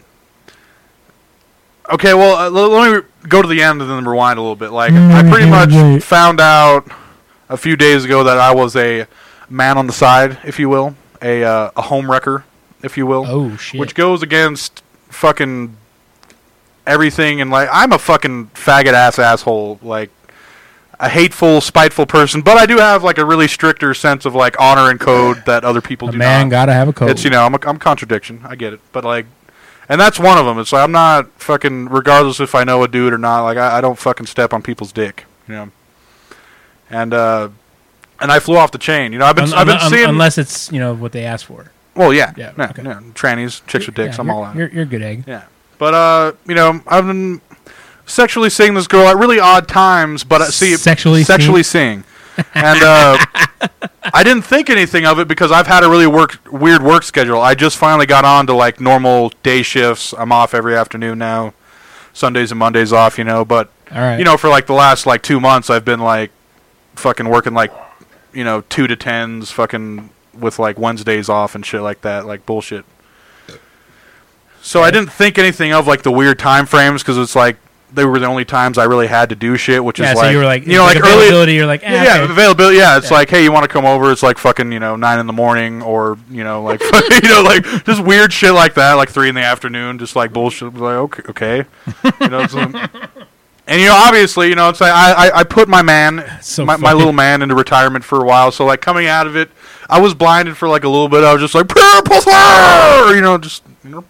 Okay, well, uh, l- let me re- go to the end and then rewind a little bit. Like, I pretty much found out a few days ago that I was a man on the side, if you will, a uh, a home wrecker, if you will,
Oh shit!
which goes against fucking everything. And like, I'm a fucking faggot ass asshole, like a hateful, spiteful person. But I do have like a really stricter sense of like honor and code that other people
a
do
man
not.
gotta have a code.
It's, you know, I'm a, I'm contradiction. I get it, but like, and that's one of them. It's like I'm not fucking, regardless if I know a dude or not. Like I, I don't fucking step on people's dick, you know. And uh, and I flew off the chain. You know, I've been
Un-
I've been
un-
seeing.
unless it's you know what they asked for.
Well, yeah,
Yeah,
yeah,
okay.
yeah, trannies, chicks with dicks.
Yeah,
I'm
you're,
all out.
You're, you're a good egg.
Yeah, but uh, you know, I've been sexually seeing this girl at really odd times. But uh, see,
Sexually
sexually seeing, and uh, I didn't think anything of it because I've had a really work weird work schedule. I just finally got on to like normal day shifts. I'm off every afternoon now, Sundays and Mondays off. You know, but
All right.
you know, for like the last like two months, I've been like fucking working like you know two to tens, fucking with like Wednesdays off and shit like that, like bullshit. So I didn't think anything of like the weird time frames because it's like they were the only times I really had to do shit, which
yeah,
is
so
like
you were like,
you know like, early
availability. You're like, eh,
yeah, yeah,
okay.
availability. Yeah, it's
Yeah.
like, hey, you want to come over? It's like fucking, you know, nine in the morning, or you know, like, you know, like just weird shit like that, like three in the afternoon, just like bullshit. Like, okay, okay, you know. So, and you know, obviously, you know, it's like I, I, I put my man,
So
my, my
fucking-
little man, into retirement for a while. So like coming out of it, I was blinded for like a little bit. I was just like, you know, just you know,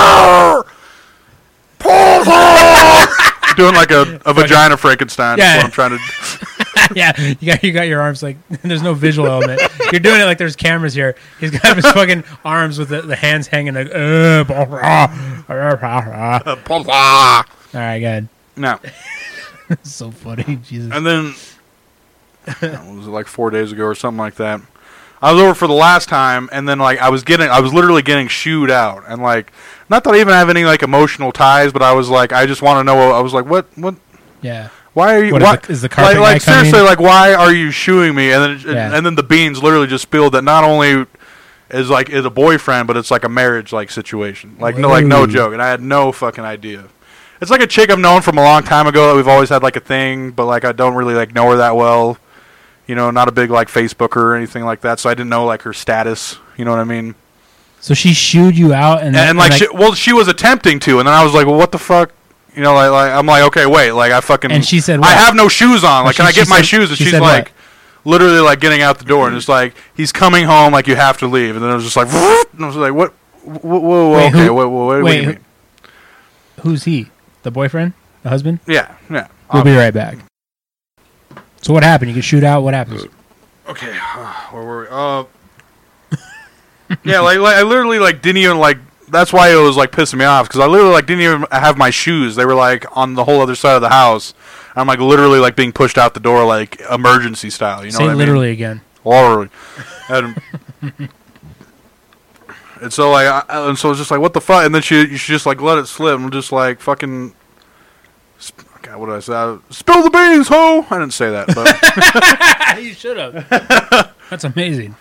doing like a, a vagina Frankenstein.
Yeah.
Is what I'm trying to.
yeah, you got you got your arms like there's no visual element. You're doing it like there's cameras here. He's got his fucking arms with the, the hands hanging like. Uh, All right, go ahead.
No.
So funny, Jesus.
And then, it was like four days ago or something like that. I was over for the last time, and then like I was getting, I was literally getting shooed out, and like, not that I even have any like emotional ties, but I was like, I just want to know. I was like, what, what?
Yeah.
Why are you?
What,
why,
is the- is the carpet
like, like
guy coming
seriously,
in?
like why are you shooing me? And then,
Yeah.
and then the beans literally just spilled that not only is like is a boyfriend, but it's like a marriage like situation. Like no, like no joke. And I had no fucking idea. It's like a chick I've known from a long time ago that we've always had like a thing, but like I don't really like know her that well. You know, not a big like Facebooker or anything like that, so I didn't know like her status. You know what I mean?
So she shooed you out, and
and,
then,
and like,
like
she, well, she was attempting to, and then I was like, well, what the fuck? You know, like, like I'm like, okay, wait, like I fucking.
And she said,
I
what?
have no shoes on. Like,
she-
can I
she
get my
said-
shoes? And
she
she's
said
like,
what?
literally like getting out the door, and it's like he's coming home. Like you have to leave, and then it was just like, and I was like, what? Whoa, whoa,
Wait,
okay,
who-
what, what, what,
wait,
do you
who-
mean?
Who's he? The boyfriend? The husband?
Yeah, yeah.
We'll be right back. So what happened? You get shoot out. What happens?
Okay, uh, where were we? Uh, yeah, like, like I literally like didn't even like. That's why it was like pissing me off because I literally like didn't even have my shoes. They were like on the whole other side of the house. I'm like literally like being pushed out the door like emergency style. You know
Say
what I
literally
mean?
again.
Literally. And, and so like, I, and so it's just like, what the fuck? And then she, you should just like let it slip. I'm just like fucking. Sp- God, what did I say? I, Spill the beans, ho! I didn't say that, but.
You should have. That's amazing.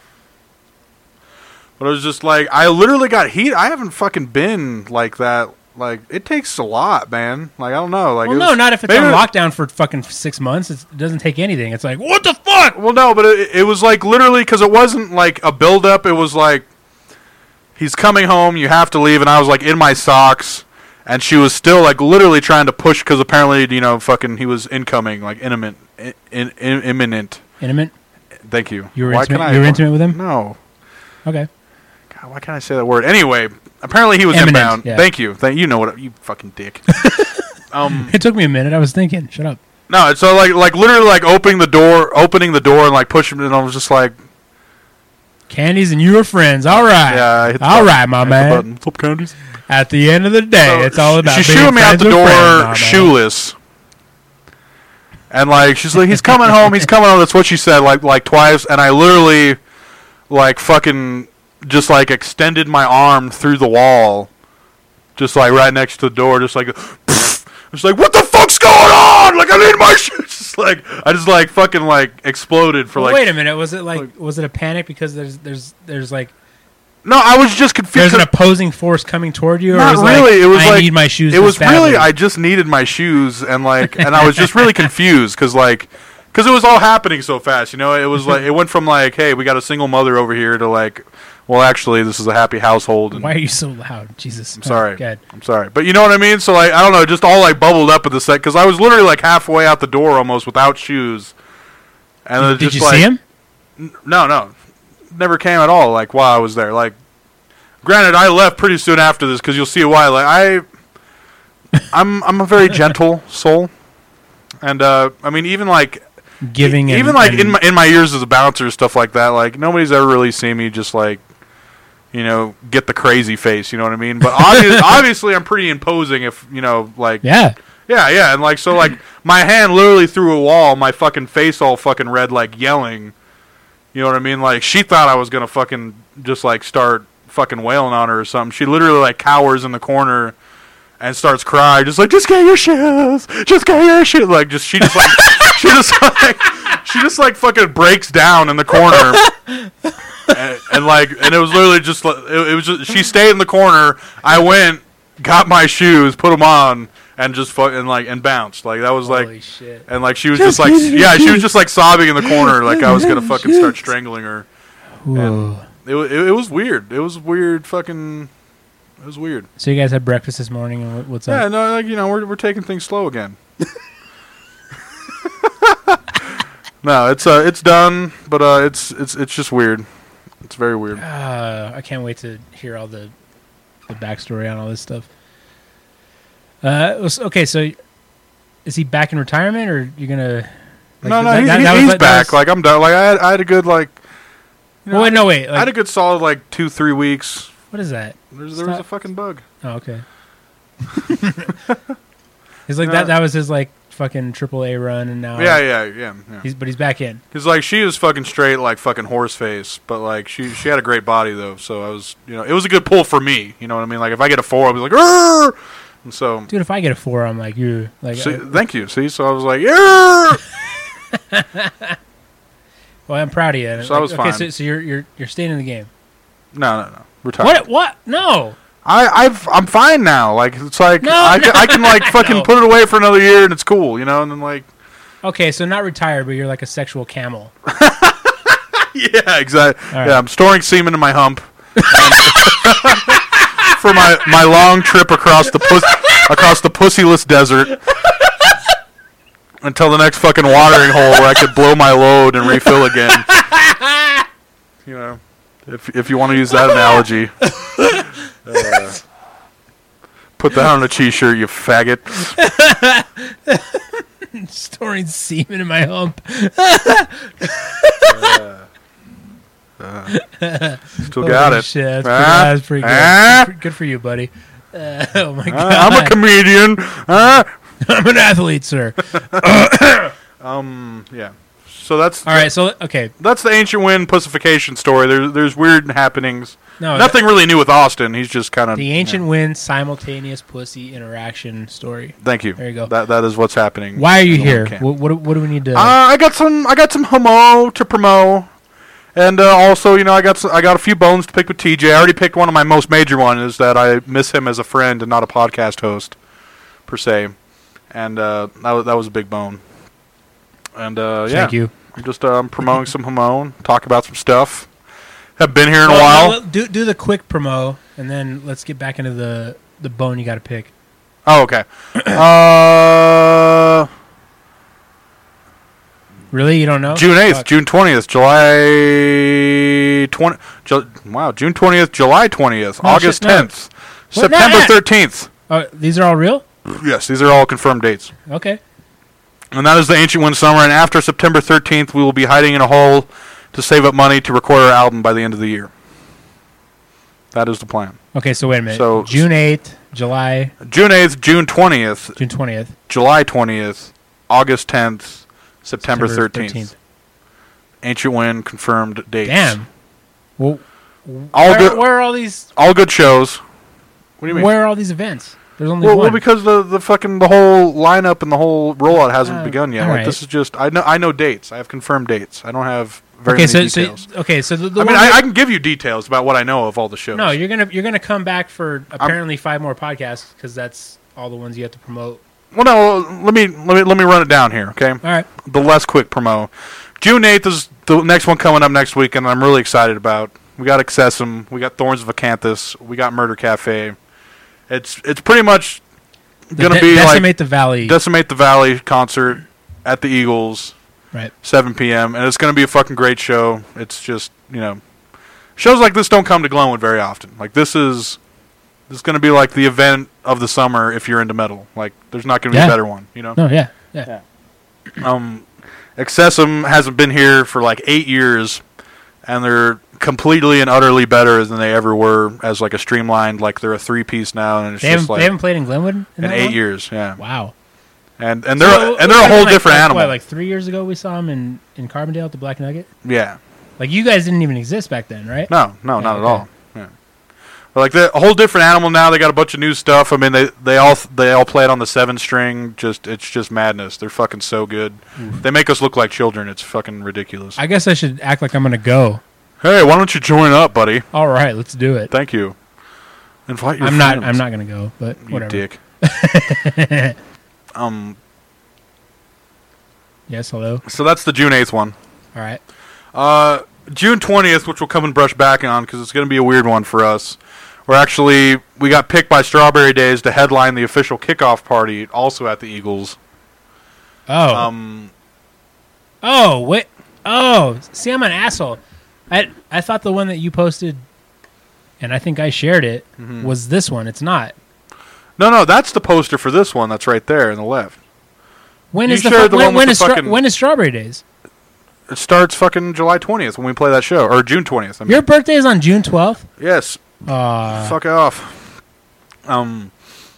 But it was just like I literally got heat. I haven't fucking been like that. Like it takes a lot, man. Like I don't know. Like
Well,
it
no,
was-
not if it's
maybe
on
it-
lockdown for fucking six months. It's, it doesn't take anything. It's like, what the fuck?
Well, no, but it, it was like literally because it wasn't like a build up. It was like he's coming home. You have to leave, and I was like in my socks, and she was still like literally trying to push because apparently you know fucking he was incoming like imminent, in, in, in, imminent.
Intimate?
Thank you.
You were
Why
intimate-
can I-
you were intimate with him?
No.
Okay.
God, why can't I say that word? Anyway, apparently he was
Imminent,
inbound.
yeah.
Thank you. Thank you. Know what? You fucking dick. um.
It took me a minute. I was thinking. Shut up.
No, it's so like like literally like opening the door, opening the door, and like pushing it, and I was just like,
Candies and you are friends. All right.
yeah, I hit the
All
button.
right, my
I hit the
man.
button. Flip candies.
At the end of the day,
So
it's all about
she's
being
shooing me out
friends
the
with
door,
friends, my man.
shoeless, and like she's like, he's coming home, he's coming home. That's what she said, like like twice, and I literally, like fucking, just like extended my arm through the wall, just like right next to the door, just like, it's like what the fuck's going on? Like I need my shoes. Just like I just like fucking like exploded for
Well,
like.
wait a minute. Was it like,
like-
was it a panic because there's there's there's like
No, I was just confused.
there's an opposing force coming toward you, or
Not
was
really.
like,
It was
I
like
need my shoes.
It
this
was
badly?
really I just needed my shoes and like and I was just really confused because like because it was all happening so fast. You know, it was like it went from like hey we got a single mother over here to like well actually this is a happy household. And
Why are you so loud? Jesus.
I'm sorry.
Go ahead.
I'm sorry, but you know what I mean. So like I don't know, just all like bubbled up at the set because I was literally like halfway out the door almost without shoes. And it
Did
just
you
like,
see him?
N- No, no, never came at all. Like while I was there, like. Granted, I left pretty soon after this because you'll see why. Like I, I'm I'm a very gentle soul, and uh, I mean even like
Giving
e-
and-
even like
and-
in my in my years as a bouncer stuff like that. Like nobody's ever really seen me just like, you know, get the crazy face. You know what I mean? But obvi- obviously, I'm pretty imposing. If you know, like
Yeah.
yeah, yeah, and like so like my hand literally through a wall, my fucking face all fucking red, like yelling. You know what I mean? Like she thought I was gonna fucking just like start. Fucking wailing on her or something. She literally like cowers in the corner and starts crying, just like, just get your shoes, just get your shoes. Like, just she just like she just like she just like fucking breaks down in the corner, and, and like, and it was literally just like it, it was just she stayed in the corner. I went, got my shoes, put them on, and just fucking like and bounced. Like that was like,
Holy shit.
and like she was just like, yeah, she was just like sobbing in the corner, like I was gonna fucking start strangling her.
Whoa.
It, wa- it, it was weird. It was weird. Fucking. It was weird.
So you guys had breakfast this morning, and what- what's
Yeah,
up?
no, like you know, we're we're taking things slow again. No, it's uh, it's done, but uh, it's it's it's just weird. It's very weird.
Uh, I can't wait to hear all the the backstory on all this stuff. Uh, was- okay, so is he back in retirement, or you gonna? Like,
no, no,
that-
he,
that-
he-
that was
he's
like- that
back.
was-
Like I'm done. Like I had, I had a good like. You know,
Oh, wait, no, wait.
I had a
Like,
good solid like two three weeks.
what is that?
There's, there was a
Stop.
fucking bug.
Oh, okay. He's like
No.
that. That was his like fucking triple A run, and now
Yeah, yeah, yeah. yeah.
He's but he's back in.
Cause like she was fucking straight like fucking horse face, but like she she had a great body though, so I was you know it was a good pull for me. You know what I mean? Like if I get a four, I'll be like, Arr! And so
Dude, if I get a four, I'm like you. Like,
see,
I-
thank you. See, so I was like, yeah.
well, I'm proud of you.
So I was
okay,
fine.
So, so you're you're you're staying in the game.
No, no, no. Retired.
What? What? No.
I, I've, I'm fine now. Like it's like
No,
I,
no,
can, I can like fucking
no.
put it away for another year and it's cool, you know. And then like,
Okay, so not retired, but you're like a sexual camel.
yeah, exactly.
All right.
Yeah, I'm storing semen in my hump for my, my long trip across the pus- across the pussyless desert until the next fucking watering hole where I could blow my load and refill again. You know, if if you want to use that analogy. Uh, put that on a t-shirt, you faggot.
Storing semen in my hump.
uh, uh, still
Holy
got it.
Shit, that's,
Ah,
pretty, that's pretty good.
ah.
Good for- Good for you, buddy. Uh, oh my
Uh,
god.
I'm a comedian. Uh,
I'm an athlete, sir.
um, yeah. So that's
All right, so okay.
that's the Ancient Wind pussification story. There's there's weird happenings.
No,
Nothing really new with Austin. He's just kind of
The Ancient Wind simultaneous pussy interaction story.
Thank you.
There you go.
That that is what's happening.
Why are you
in the
here?
camp.
What, what what do we need to?
Uh, I got some. I got some homo to promote, and uh, also, you know, I got some, I got a few bones to pick with T J. I already picked one of my most major ones is that I miss him as a friend and not a podcast host, per se, and uh, that was that was a big bone. And uh, yeah,
Thank you.
I'm just uh, I'm promoting some homo, talk about some stuff. Have been here in a
Well,
while.
well, do do the quick promo, and then let's get back into the the bone you got to pick.
Oh, okay. uh,
Really, you don't know?
June eighth,
Fuck.
June twentieth, July twenty. Ju- wow, June twentieth, July twentieth,
Oh,
August
shit, no.
tenth,
What? No,
September
no.
thirteenth.
Oh, these are all real?
Yes, these are all confirmed dates.
Okay.
And that is the Ancient Wind Summer. And after September thirteenth, we will be hiding in a hole to save up money to record our album by the end of the year. That is the plan.
Okay, so wait a minute.
So-
June eighth, July,
June eighth, June twentieth,
June twentieth,
July twentieth, August tenth, September
September
thirteenth. Ancient Wind confirmed dates.
Damn. Well,
All
where,
good.
where are all these?
All good shows. What do you mean?
Where are all these events? There's only
Well,
one.
well, because the the fucking the whole lineup and the whole rollout hasn't
Uh,
begun yet.
all
Like
right.
this is just I know I know dates. I have confirmed dates. I don't have very
okay, so,
many
so
details.
okay, so the, the
I mean,
one
I,
that-
I can give you details about what I know of all the shows.
no, you're gonna you're gonna come back for apparently five more podcasts because that's all the ones you have to promote.
Well, no. Let me let me let me run it down here. Okay.
All right.
The less quick promo. June eighth is the next one coming up next week, and I'm really excited about. We got Excessum, we got Thorns of Acanthus, we got Murder Cafe. It's it's pretty much
The
gonna
De-
be
Decimate
like
the Valley.
Decimate the Valley concert at the Eagles.
Right.
seven p.m. and it's going to be a fucking great show. It's just, you know, shows like this don't come to Glenwood very often. Like this is this is going to be like the event of the summer if you're into metal. Like there's not going to be
Yeah.
a better one, you know.
No, yeah, yeah.
Um Excessum hasn't been here for like eight years and they're completely and utterly better than they ever were as like a streamlined, like they're a three piece now and it's
They
just
haven't
like
they haven't played in Glenwood in,
in
that
eight
long?
years, yeah.
Wow.
And and they're
So,
and they're a
like-
whole
like-
different
like,
animal.
What, like three years ago, we saw him in in Carbondale at the Black Nugget.
Yeah.
Like you guys didn't even exist back then, right?
No, no,
Yeah,
not at
okay.
all. Yeah. But like they're a whole different animal now. They got a bunch of new stuff. I mean, they they all they all play it on the seven string. Just it's just madness. They're fucking so good. They make us look like children. It's fucking ridiculous.
I guess I should act like I'm gonna go.
Hey, why don't you join up, buddy?
All right, let's do it.
Thank you. Invite your
I'm not.
friends.
I'm not gonna go, but
You
whatever.
dick. um.
Yes. Hello.
So that's the June eighth one.
All right.
Uh, June twentieth, which we'll come and brush back on because it's going to be a weird one for us. We're actually we got picked by Strawberry Days to headline the official kickoff party, also at the Eagles.
Oh.
Um.
oh. Wait. Oh. See, I'm an asshole. I I thought the one that you posted, and I think I shared it,
Mhm.
was this one. It's not.
No, no, that's the poster for this one. That's right there on the left.
When
You
is the,
shared
fu-
the
when,
one with
when
the
is stra-
fucking-
when is Strawberry Days?
It starts fucking July twentieth when we play that show, or June twentieth. I mean.
Your birthday is on June twelfth.
Yes.
Uh,
Fuck off. Um.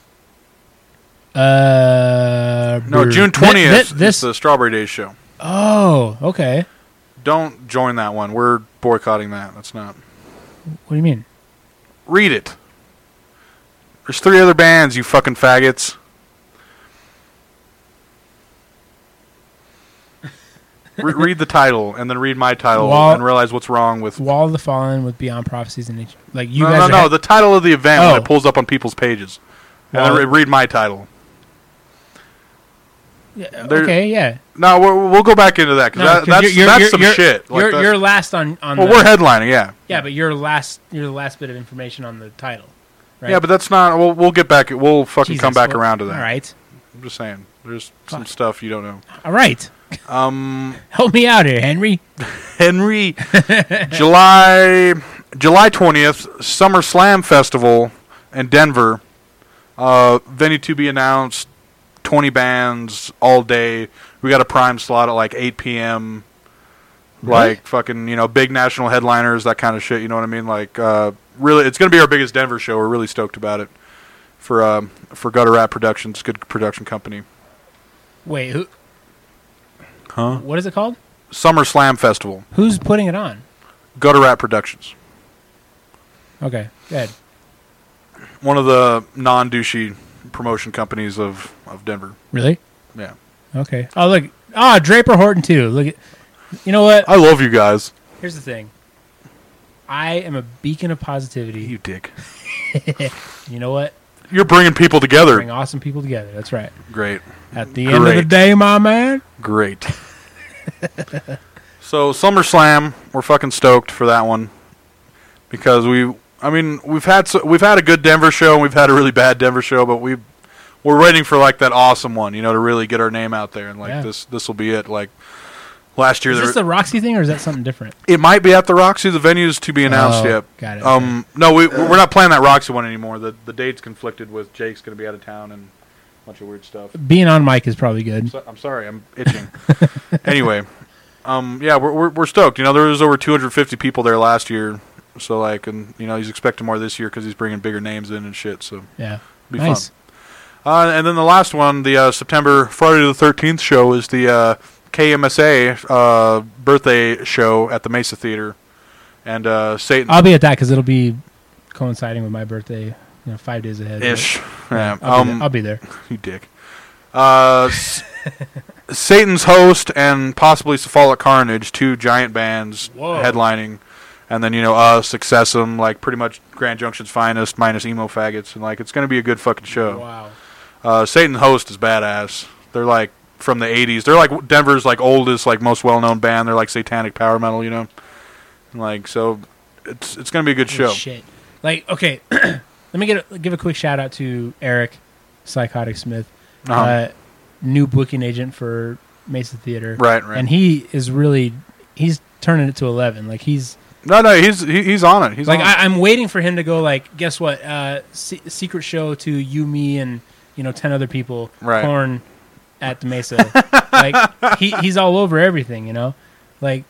Uh.
No,
brr.
June
Thi-
twentieth
thi- This.
is the Strawberry Days show.
Oh. Okay.
Don't join that one. We're boycotting that. That's not.
What do you mean?
Read it. There's three other bands, you fucking faggots. Re- read the title and then read my title
Wall-
and realize what's wrong with.
Wall of the Fallen with Beyond Prophecies and each, like you
no,
guys.
no,
are
no.
ha-
The title of the event
Oh.
when it pulls up on people's pages, and
Wall-
then re- read my title.
Yeah,
there-
okay, yeah.
No, we'll, we'll go back into that because
No,
that,
'cause
that's
you're- you're-
that's
you're-
some
you're-
shit. Like
You're,
that-
you're last on on.
well,
the,
we're headlining, yeah.
yeah, but you're last. You're the last bit of information on the title. Right?
Yeah, but that's not. We'll we'll get back. We'll fucking
Jesus,
come back
well,
around to that.
All right,
I'm just saying. There's some
Fuck.
stuff you don't know.
all right.
Um,
Help me out here, Henry.
Henry, July July twentieth, Summer Slam Festival in Denver. Uh, venue to be announced. Twenty bands all day. We got a prime slot at like eight p.m.
Really?
Like fucking, you know, big national headliners, that kind of shit. You know what I mean? Like, uh, really, it's gonna be our biggest Denver show. We're really stoked about it. For um, for Gutter Rat Productions, good production company.
Wait, who?
Huh?
What is it called?
Summer Slam Festival.
Who's putting it on?
Gutter Rat Productions.
Okay, good.
One of the non-douchey promotion companies of, of Denver.
Really?
Yeah.
Okay. Oh look. Ah, Draper Horton too. Look at. You know what?
I love you guys.
Here's the thing. I am a beacon of positivity.
You dick.
You know what?
You're bringing people together.
Bring awesome people together. That's right.
Great.
At the end of the
Great.
day, my man.
Great. So SummerSlam, we're fucking stoked for that one because we, I mean, we've had so, we've had a good Denver show and we've had a really bad Denver show, but we we're waiting for like that awesome one, you know, to really get our name out there and like
Yeah.
this this will be it. Like last year,
Is
there,
this the Roxy thing or is that something different?
it might be at the Roxy. The venue's to be announced
Oh,
yet.
got it,
Um, no, we we're not playing that Roxy one anymore. The the date's conflicted with Jake's going to be out of town and a bunch of weird stuff.
Being on mic is probably good.
So, I'm sorry, I'm itching. Anyway, um, yeah, we're, we're we're stoked. You know, there was over two hundred fifty people there last year, so like, and you know, he's expecting more this year because he's bringing bigger names in and shit. So
Yeah.
it'll be
Nice.
fun. Uh, and then the last one, the uh, September Friday the thirteenth show, is the uh, K M S A uh, birthday show at the Mesa Theater, and uh, Satan
I'll be at that because it'll be coinciding with my birthday. You know, five days ahead.
ish. Yeah,
I'll, be
um,
there. I'll be there.
you dick. Uh, S- Satan's Host and possibly Cephalic Carnage, two giant bands
Whoa.
headlining, and then you know us, Excessum, like pretty much Grand Junction's finest minus emo faggots, and like it's gonna be a good fucking show.
Wow.
Uh, Satan's Host is badass. They're like from the eighties. They're like Denver's like oldest, like most well known band. They're like satanic power metal, you know. And, like so, it's it's gonna be a good show.
Holy shit. Like, okay, let me get a, give a quick shout out to Eric Psychotic Smith,
Uh-huh.
uh, new booking agent for Mesa Theater.
Right, right.
And he is really, he's turning it to eleven. Like, he's,
no, no, he's he, he's on it. He's
like,
on
I,
it.
I'm waiting for him to go, like, guess what? Uh, se- secret show to you, me, and, you know, ten other people.
Right.
Porn at the Mesa. Like, he, he's all over everything, you know? Like,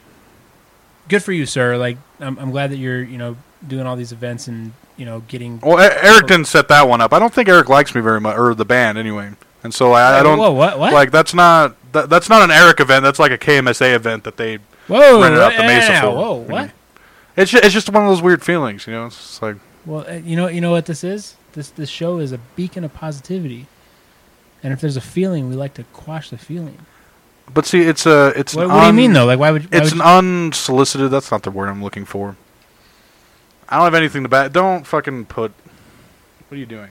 good for you, sir. Like, I'm, I'm glad that you're, you know, doing all these events and, you know, getting.
Well, E- Eric didn't set that one up. I don't think Eric likes me very much, or the band anyway. And so I, I don't
Whoa, what? What?
like that's not that, that's not an Eric event. That's like a K M S A event that they
Whoa,
rented out the
yeah,
Mesa for.
Whoa,
I mean,
what?
It's just, it's just one of those weird feelings, you know. It's just like
Well, uh, you know, you know what this is. This this show is a beacon of positivity, and if there's a feeling, we like to quash the feeling.
but see, it's a it's
What,
an
what do you
un-
mean though? Like, why would? Why
It's
would
an unsolicited. That's not the word I'm looking for. I don't have anything to back. Don't fucking put. What are you doing?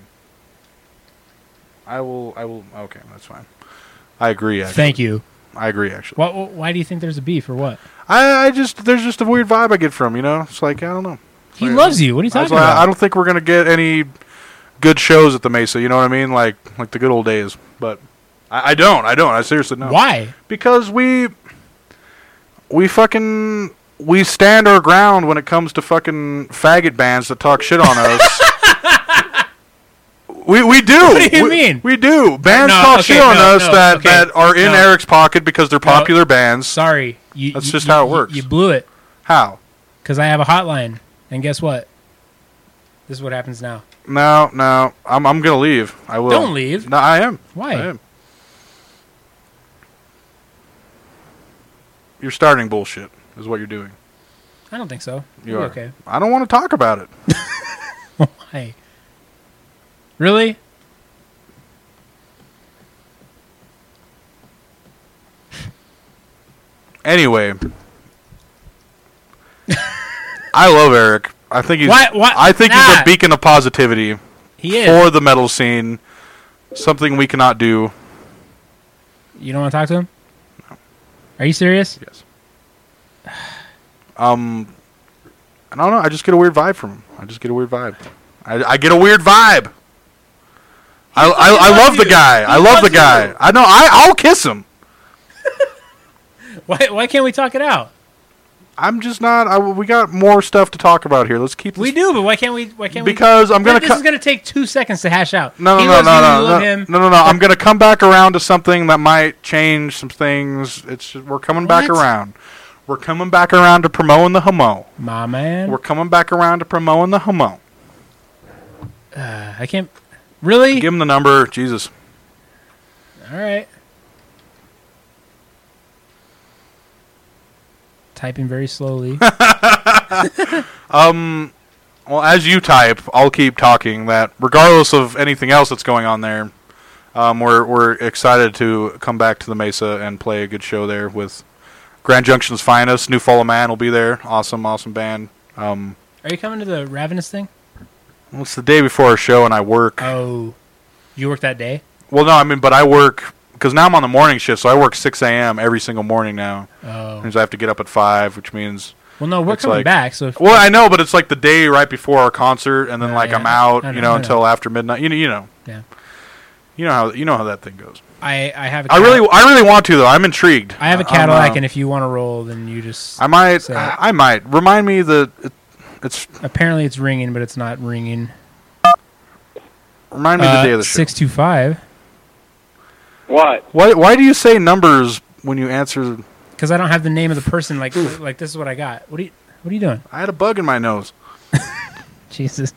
I will. I will. Okay, that's fine. I agree. Actually.
Thank you.
I agree. Actually,
Why, why do you think there's a beef or what?
I, I just there's just a weird vibe I get from, you know. It's like I don't know.
He
Like,
loves you. What are you
That's
talking
why
about?
I don't think we're gonna get any good shows at the Mesa. You know what I mean? Like like the good old days. But I, I don't. I don't. I seriously don't.
Why?
Because we we fucking we stand our ground when it comes to fucking faggot bands that talk shit on us. We we do.
What do you
we,
mean?
We do. Bands
No,
talk
okay,
shit on
no,
us
no,
that,
okay,
that are in
no.
Eric's pocket because they're popular bands.
Sorry, you,
That's
you-
just
you-
how it
you-
works.
You blew it
How?
because I have a hotline, and guess what? This is what happens now.
No, no. I'm I'm gonna leave. I will.
Don't leave.
No, I am.
Why?
I am. You're starting bullshit. Is what you're doing.
I don't think so.
You
You're
are.
okay.
I don't want to talk about it.
Why? Really?
Anyway, I love Eric. I think he's.
What? What?
I think
Nah.
he's a beacon of positivity
He is.
for the metal scene. Something we cannot do.
You don't want to talk to him? No. Are you serious?
Yes. Um, I don't know. I just get a weird vibe from him. I just get a weird vibe. I, I get a weird vibe. I, I, I love the guy. I love the guy. I know. I I'll kiss him.
Why Why can't we talk it out?
I'm just not. I, we got more stuff to talk about here. Let's keep. This
We do, but why can't we? Why can't
because
we?
I'm gonna.
This
cu-
is gonna take two seconds to hash out.
No, no,
He
no,
loves
no,
you,
no,
you love
no,
him.
no, no, no. I'm gonna come back around to something that might change some things. It's just, we're coming back
What?
around. We're coming back around to promoting the homo.
My man.
We're coming back around to promoting the homo.
Uh, I can't. Really?
Give him the number, Jesus.
All right. Typing very slowly.
um, well, as you type, I'll keep talking. That regardless of anything else that's going on there, um, we're we're excited to come back to the Mesa and play a good show there with Grand Junction's finest. New Fall of Man will be there. Awesome, awesome band. Um,
Are you coming to the Ravenous thing?
well, it's the day before our show, and I work.
Oh, you work that day?
Well, no, I mean, but I work because now I'm on the morning shift, so I work six a.m. every single morning now.
Oh.
Means I have to get up at five, which means.
Well, no, we're
it's
coming
like-
back. So if,
Well, I know, but it's like the day right before our concert, and then
Yeah,
like
yeah.
I'm out,
I know,
you know,
I know.
until after midnight. You know, you know,
yeah,
you know how you know how that thing goes.
I I have. A
I
Cad-
really, I really want to though. I'm intrigued.
I have a
I'm,
Cadillac,
uh,
and if you want to roll, then you just.
I might,
say it.
I might remind me that it, it's
Apparently, it's ringing, but it's not ringing.
remind me the day of the show.
Six two five.
What?
Why, why do you say numbers when you answer?
Because I don't have the name of the person. Like, like this is what I got. What are you? What are you doing?
I had a bug in my nose.
Jesus.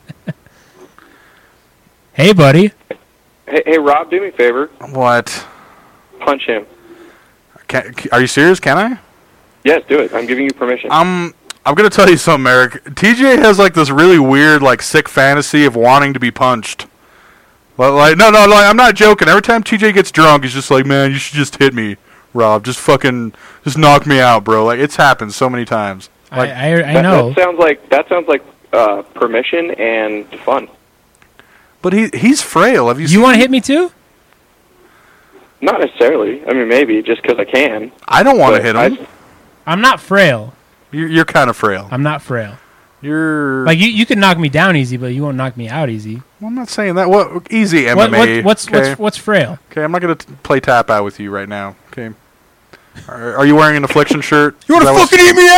Hey, buddy.
Hey, hey, Rob, do me a favor.
What?
Punch him.
Can, are you serious? Can I?
Yes, do it. I'm giving you permission.
Um, I'm gonna tell you something, Eric. T J has like this really weird, like sick fantasy of wanting to be punched. But like, no, no, like, I'm not joking. Every time T J gets drunk, he's just like, man, you should just hit me, Rob. Just fucking, just knock me out, bro. Like, it's happened so many times. Like,
I I, I
that,
know.
that sounds like that sounds like uh, permission and fun.
but he he's frail. Have you?
You
seen
want to hit me too?
Not necessarily. I mean, maybe just because I can.
I don't want to
But
hit him.
I-
I'm not frail.
You're, you're kind of frail.
I'm not frail.
You're
Like you, you can knock me down easy, but you won't knock me out easy.
Well, I'm not saying that. What easy M
What,
M A?
what, what's
okay?
what's what's frail?
Okay, I'm not gonna t- play tap out with you right now. Okay. Are, are you wearing an Affliction shirt?
You want
Is
to
that what's-
fucking eat me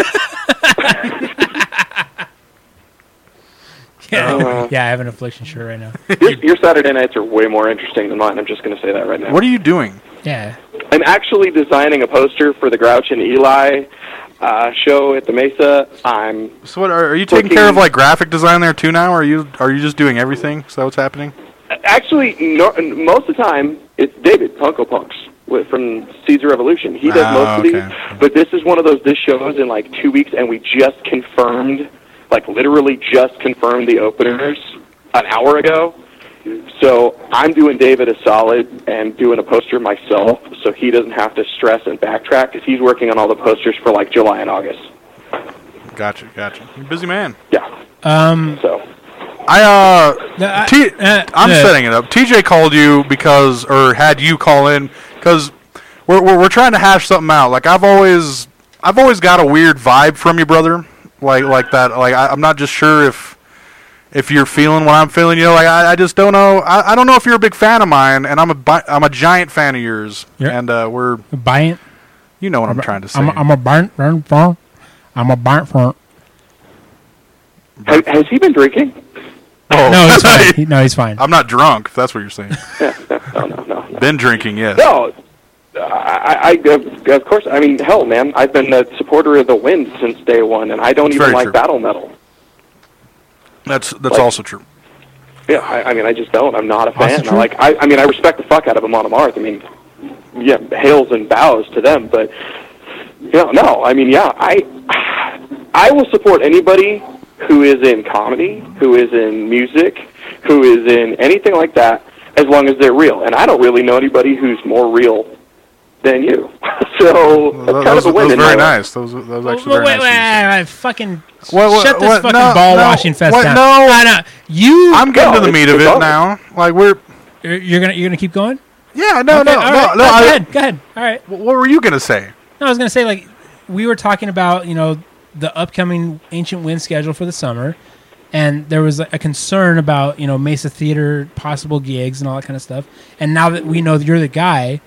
out? yeah,
Uh.
yeah, I have an Affliction shirt right now.
your, your Saturday nights are way more interesting than mine. I'm just going to say that right now.
What are you doing?
Yeah,
I'm actually designing a poster for the Grouch and Eli uh, show at the Mesa. I'm
So what? Are, are you taking
Looking-
care of like graphic design there too now? Or are you are you just doing everything? Is that what's happening?
actually no, most of the time it's David Punko Punks with, from Seeds of Revolution. He does
Ah,
most of
okay.
these, but this is one of those. This shows in like two weeks, and we just confirmed, like literally just confirmed the openers an hour ago. So I'm doing David a solid and doing a poster myself, so he doesn't have to stress and backtrack because he's working on all the posters for like July and August.
Gotcha, gotcha. You're a busy man.
Yeah.
um,
So
I uh,
no, I-
T-
uh,
I'm
uh,
setting it up. T J called you because, or had you call in because we're, we're we're trying to hash something out. Like I've always I've always got a weird vibe from you, brother. Like like that. Like I, I'm not just sure if. If you're feeling what I'm feeling, you know, like I, I just don't know. I, I don't know if you're a big fan of mine, and I'm a bi- I'm a giant fan of yours.
Yeah.
And uh, we're,
Buying.
you know what I'm, trying to say.
I'm, I'm a burnt burnt phone. I'm a burnt phone.
has, has he been drinking?
oh,
No, he's fine. He, no, he's fine.
I'm not drunk. If that's what you're saying.
Yeah, no, no, no, no.
Been drinking, yes.
No, I, I, I, of course. I mean, hell, man, I've been a supporter of the Wind since day one, and I don't
That's
even
very
like
true.
battle metal.
That's that's
Like-
also true.
Yeah, I, I mean, I just don't. I'm not a
Also
fan. I
true.
like, I, I mean, I respect the fuck out of Amon Amarth. I mean, yeah, hails and bows to them, but you know, no. I mean, yeah, I, I will support anybody who is in comedy, who is in music, who is in anything like that, as long as they're real. And I don't really know anybody who's more real
than you. So
Well,
that's kind
those,
of a win
those
in
very
my
nice. Those, those
Well,
actually
wait,
very
wait,
nice.
wait, wait, fucking
What, what,
shut this
what?
fucking
No,
ball
no,
washing fest
what?
down.
No.
no, no. You,
I'm getting
No,
to the meat
it's-
of
it's
it
awesome.
now. Like we're.
you're, you're gonna you're gonna keep going.
Yeah. No.
Okay,
no.
all
No.
right,
No.
go
I,
ahead. Go ahead. All right.
What were you gonna say?
No, I was gonna say like we were talking about you know the upcoming Ancient Wind schedule for the summer, and there was a, a concern about you know Mesa Theater possible gigs and all that kind of stuff. And now that we know that you're the guy,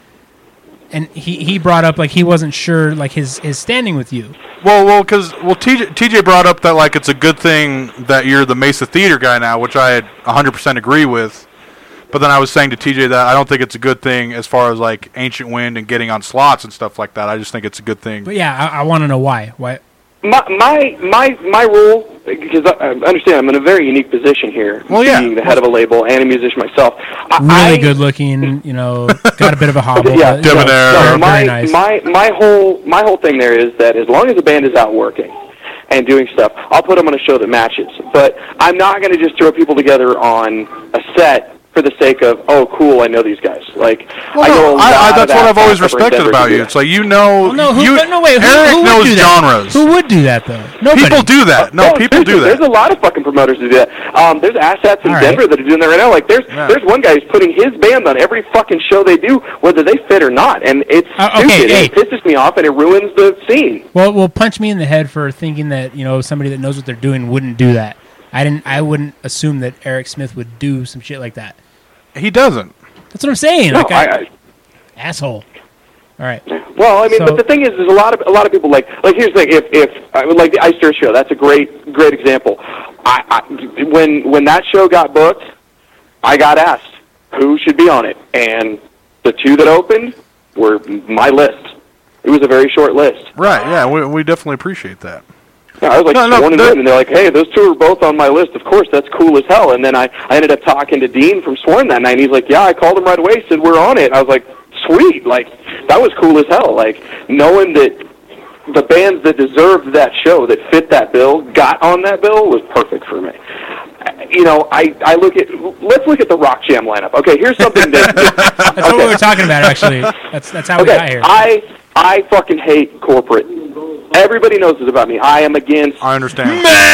and he, he brought up like he wasn't sure like his, his standing with you.
Well, well, because well, T J, T J brought up that like it's a good thing that you're the Mesa Theater guy now, which I had one hundred percent agree with. But then I was saying to T J that I don't think it's a good thing as far as like Ancient Wind and getting on slots and stuff like that. I just think it's a good thing.
But yeah, I, I want to know why. Why?
My my my my role, because I, I understand I'm in a very unique position here,
Well, yeah.
being the head of a label and a musician myself. I,
Really
I,
good looking, you know, got a bit of a hobble.
Yeah,
but-
Debonair.
no,
Very,
no, my,
very nice.
my my whole my whole thing there is that as long as the band is out working and doing stuff, I'll put them on a show that matches. But I'm not going to just throw people together on a set for the sake of, oh, cool, I know these guys. Like,
Well,
I know
no,
a lot
I, I,
of
that's what I've always
acts over in
respected
Denver
about
to do
you.
that.
It's like you know,
Well, no, who,
you,
but no, wait, who,
Eric
who would
knows
do that?
genres.
Who would do that though? Nobody.
People do that. No,
Oh,
people do
seriously,
that.
There's a lot of fucking promoters who do that. Um, there's assets in
All right.
Denver that are doing that right now. Like, there's
Yeah.
there's one guy who's putting his band on every fucking show they do, whether they fit or not. And it's
Uh, okay,
stupid.
hey.
It pisses me off, and it ruins the scene.
Well, well, punch me in the head for thinking that you know somebody that knows what they're doing wouldn't do that. I didn't. I wouldn't assume that Eric Smith would do some shit like that.
He doesn't.
That's what I'm saying.
No,
like,
I,
I,
I,
asshole. All right.
well, I mean,
So-
but the thing is, there's a lot of a lot of people like like here's the thing. If if I would like the Ice Earth show, that's a great great example. I, I when when that show got booked, I got asked who should be on it, and the two that opened were my list. It was a very short list.
Right? Yeah, we we definitely appreciate that.
Yeah, I was like
No, no,
sworn in,
that-
and they're like, "Hey, those two are both on my list. Of course, that's cool as hell." And then I, I ended up talking to Dean from Sworn that night. And he's like, "Yeah, I called him right away. Said we're on it." I was like, "Sweet!" Like that was cool as hell. Like knowing that the bands that deserved that show, that fit that bill, got on that bill was perfect for me. You know, I, I look at let's look at the Rock Jam lineup. Okay, here's something that,
That's what we were talking about. Actually, that's that's how we got
okay,
here.
I I fucking hate corporate. Everybody knows this about me. I am against.
I understand.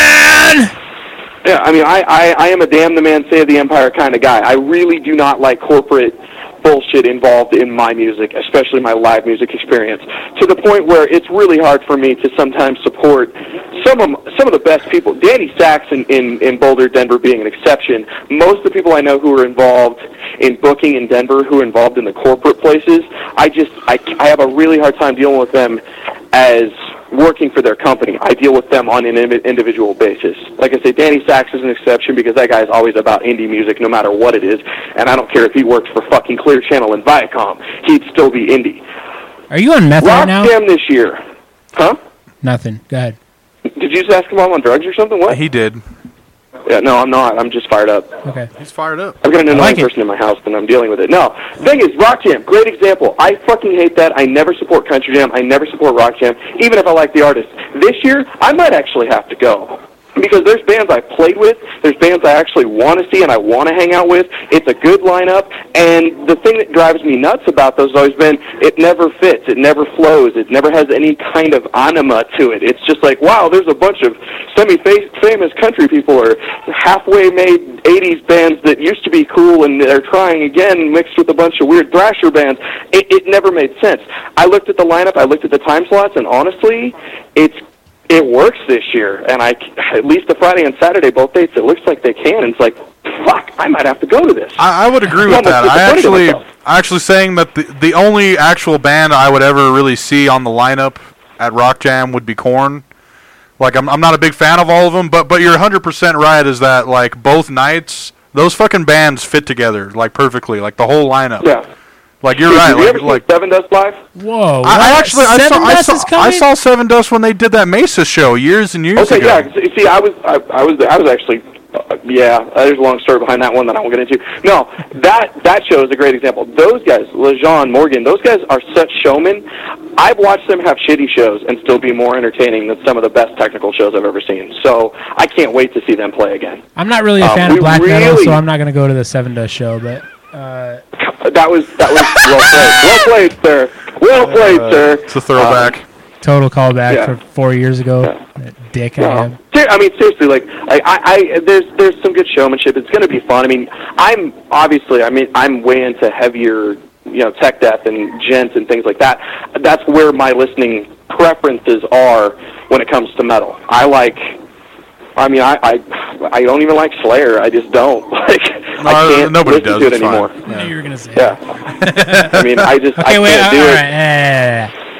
Man.
Yeah, I mean, I, I, I am a damn the man, save the empire kind of guy. I really do not like corporate bullshit involved in my music, especially my live music experience, to the point where it's really hard for me to sometimes support some of some of the best people. Danny Sachs in, in, in Boulder, Denver being an exception. Most of the people I know who are involved in booking in Denver, who are involved in the corporate places, I just I, I have a really hard time dealing with them as working for their company. I deal with them on an individual basis. Like I say, Danny Sachs is an exception because that guy's always about indie music no matter what it is, and I don't care if he works for fucking Clear Channel and Viacom. He'd still be indie.
Are you on meth right
Rock
now?
Jam this year. Huh?
Nothing. Go ahead.
Did you just ask him I'm on drugs or something? What?
He did.
Yeah, no, I'm not. I'm just fired up.
Okay.
He's fired up.
I've got an
I
annoying
like it.
person in my house, and I'm dealing with it. No, thing is, Rock Jam, great example. I fucking hate that. I never support Country Jam. I never support Rock Jam, even if I like the artist. This year, I might actually have to go. Because there's bands I played with, there's bands I actually want to see and I want to hang out with. It's a good lineup, and the thing that drives me nuts about those has always been it never fits, it never flows, it never has any kind of anima to it. It's just like, wow, there's a bunch of semi-famous country people or halfway made eighties bands that used to be cool and they're trying again mixed with a bunch of weird thrasher bands. It, it never made sense. I looked at the lineup, I looked at the time slots, and honestly, it's It works this year, and I at least the Friday and Saturday, both dates, it looks like they can. And it's like, fuck, I might have to go to this.
I, I would agree
I'm
with
almost
that. I
disappointed in
actually,
myself.
actually saying that the the only actual band I would ever really see on the lineup at Rock Jam would be Korn. Like I'm, I'm not a big fan of all of them, but but you're one hundred percent right. Is that like both nights, those fucking bands fit together like perfectly, like the whole lineup.
Yeah.
Like you're
Dude,
right.
Have you
Like,
ever seen
like
Seven Dust Live?
Whoa.
I, I
what?
actually I
Seven
saw I
Dust
saw,
is
I
coming?
saw Seven Dust when they did that Mesa show years and years
Okay,
ago.
yeah. 'cause, see, I was, I, I was, I was actually, uh, yeah. uh, There's a long story behind that one that I won't get into. No, that that show is a great example. Those guys, LeJean, Morgan, those guys are such showmen. I've watched them have shitty shows and still be more entertaining than some of the best technical shows I've ever seen. So I can't wait to see them play again.
I'm not really a
Um,
fan
we
of black metal,
really-
so I'm not going to go to the Seven Dust show. But uh,
That was that was well played. Well played, sir. Well played,
Uh,
sir.
It's a throwback.
Um,
Total callback
Yeah.
for four years ago.
Yeah.
That dick I
No.
am.
Ser- I mean, seriously, like, I, I, I, there's, there's some good showmanship. It's going to be fun. I mean, I'm obviously, I mean, I'm way into heavier, you know, tech death and gents and things like that. That's where my listening preferences are when it comes to metal. I like, I mean, I, I, I don't even like Slayer. I just don't. Like,
No,
I can't
nobody
listen
does.
to it
It's fine.
anymore.
I knew you were gonna say.
Yeah.
That.
I mean, I just, I
Okay,
can't
wait. All
do it.
right. yeah, yeah, yeah.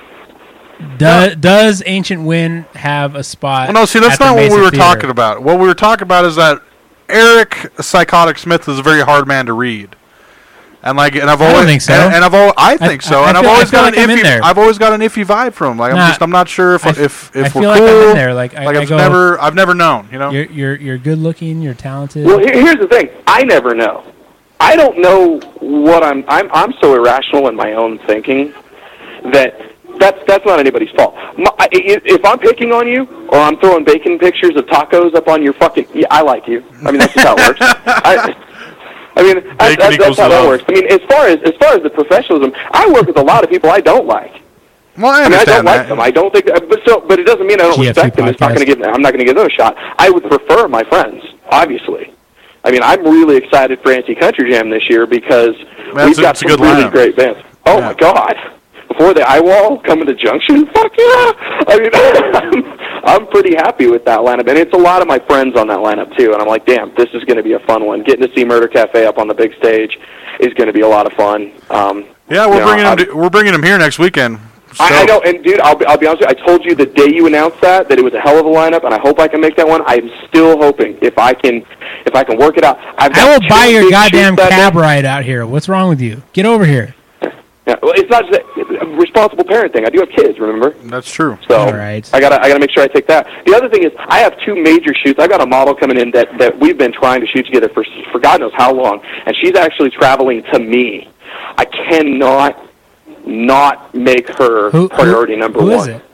Does, does Ancient Wind have a spot?
Well, no, see, that's
at the
not what
Mesa
we were
Theater?
talking about. What we were talking about is that Eric Psychotic Smith is a very hard man to read. And like, and I've
I don't
always
think so.
And, and I've always, I think
I-
so.
I
and I've
feel- I
always
feel
got
like
an
I'm in
iffy.
there.
I've always got an iffy vibe from him. Like I'm
Nah,
just, I'm not sure if
I f-
if if
I feel
we're
like I'm
cool.
in there. Like, I-
like
I
I've
go-
never, I've never known. You know.
You're you're you're good looking. You're talented.
Well, here, here's the thing. I never know. I don't know what I'm. I'm. I'm so irrational in my own thinking that that's that's not anybody's fault. My, I- i- if I'm picking on you, or I'm throwing bacon pictures of tacos up on your fucking, yeah, I like you. I mean, that's just how it works. I, I mean, that's, that's, that's
equals
how that
love.
works. I mean, as far as as far as the professionalism, I work with a lot of people I don't like.
Well, I
I mean, I don't
understand
like
that.
them. I don't think, but so, but it doesn't mean I don't
G F T
respect them. It's not
podcast.
going to give. I'm not going to give them a shot. I would prefer my friends, obviously. I mean, I'm really excited for Anti Country Jam this year because
That's
we've
a-
got
it's a
some
good
really
lineup.
great bands. Oh
Yeah.
my God! Before the Eye Wall coming to Junction, fuck yeah! I mean, I'm, I'm pretty happy with that lineup, and it's a lot of my friends on that lineup too. And I'm like, damn, this is going to be a fun one. Getting to see Murder Cafe up on the big stage is going to be a lot of fun. Um,
Yeah, we're
you know,
bringing him.
I'm-
To, we're bringing him here next weekend.
I, I
So-
know, and dude, I'll be, I'll be honest with you, I told you the day you announced that, that it was a hell of a lineup, and I hope I can make that one. I'm still hoping, if I can if I can work it out. I've got
I will
two
buy your
big
goddamn
shoots that
cab
day.
ride out here. What's wrong with you? Get over here.
Yeah, well, it's not just a, it's a responsible parent thing. I do have kids, remember?
That's true.
So
All right.
I gotta I gotta make sure I take that. The other thing is I have two major shoots. I've got a model coming in that, that we've been trying to shoot together for for God knows how long, and she's actually traveling to me. I cannot not make her
Who,
priority
who,
number
who
one.
is it?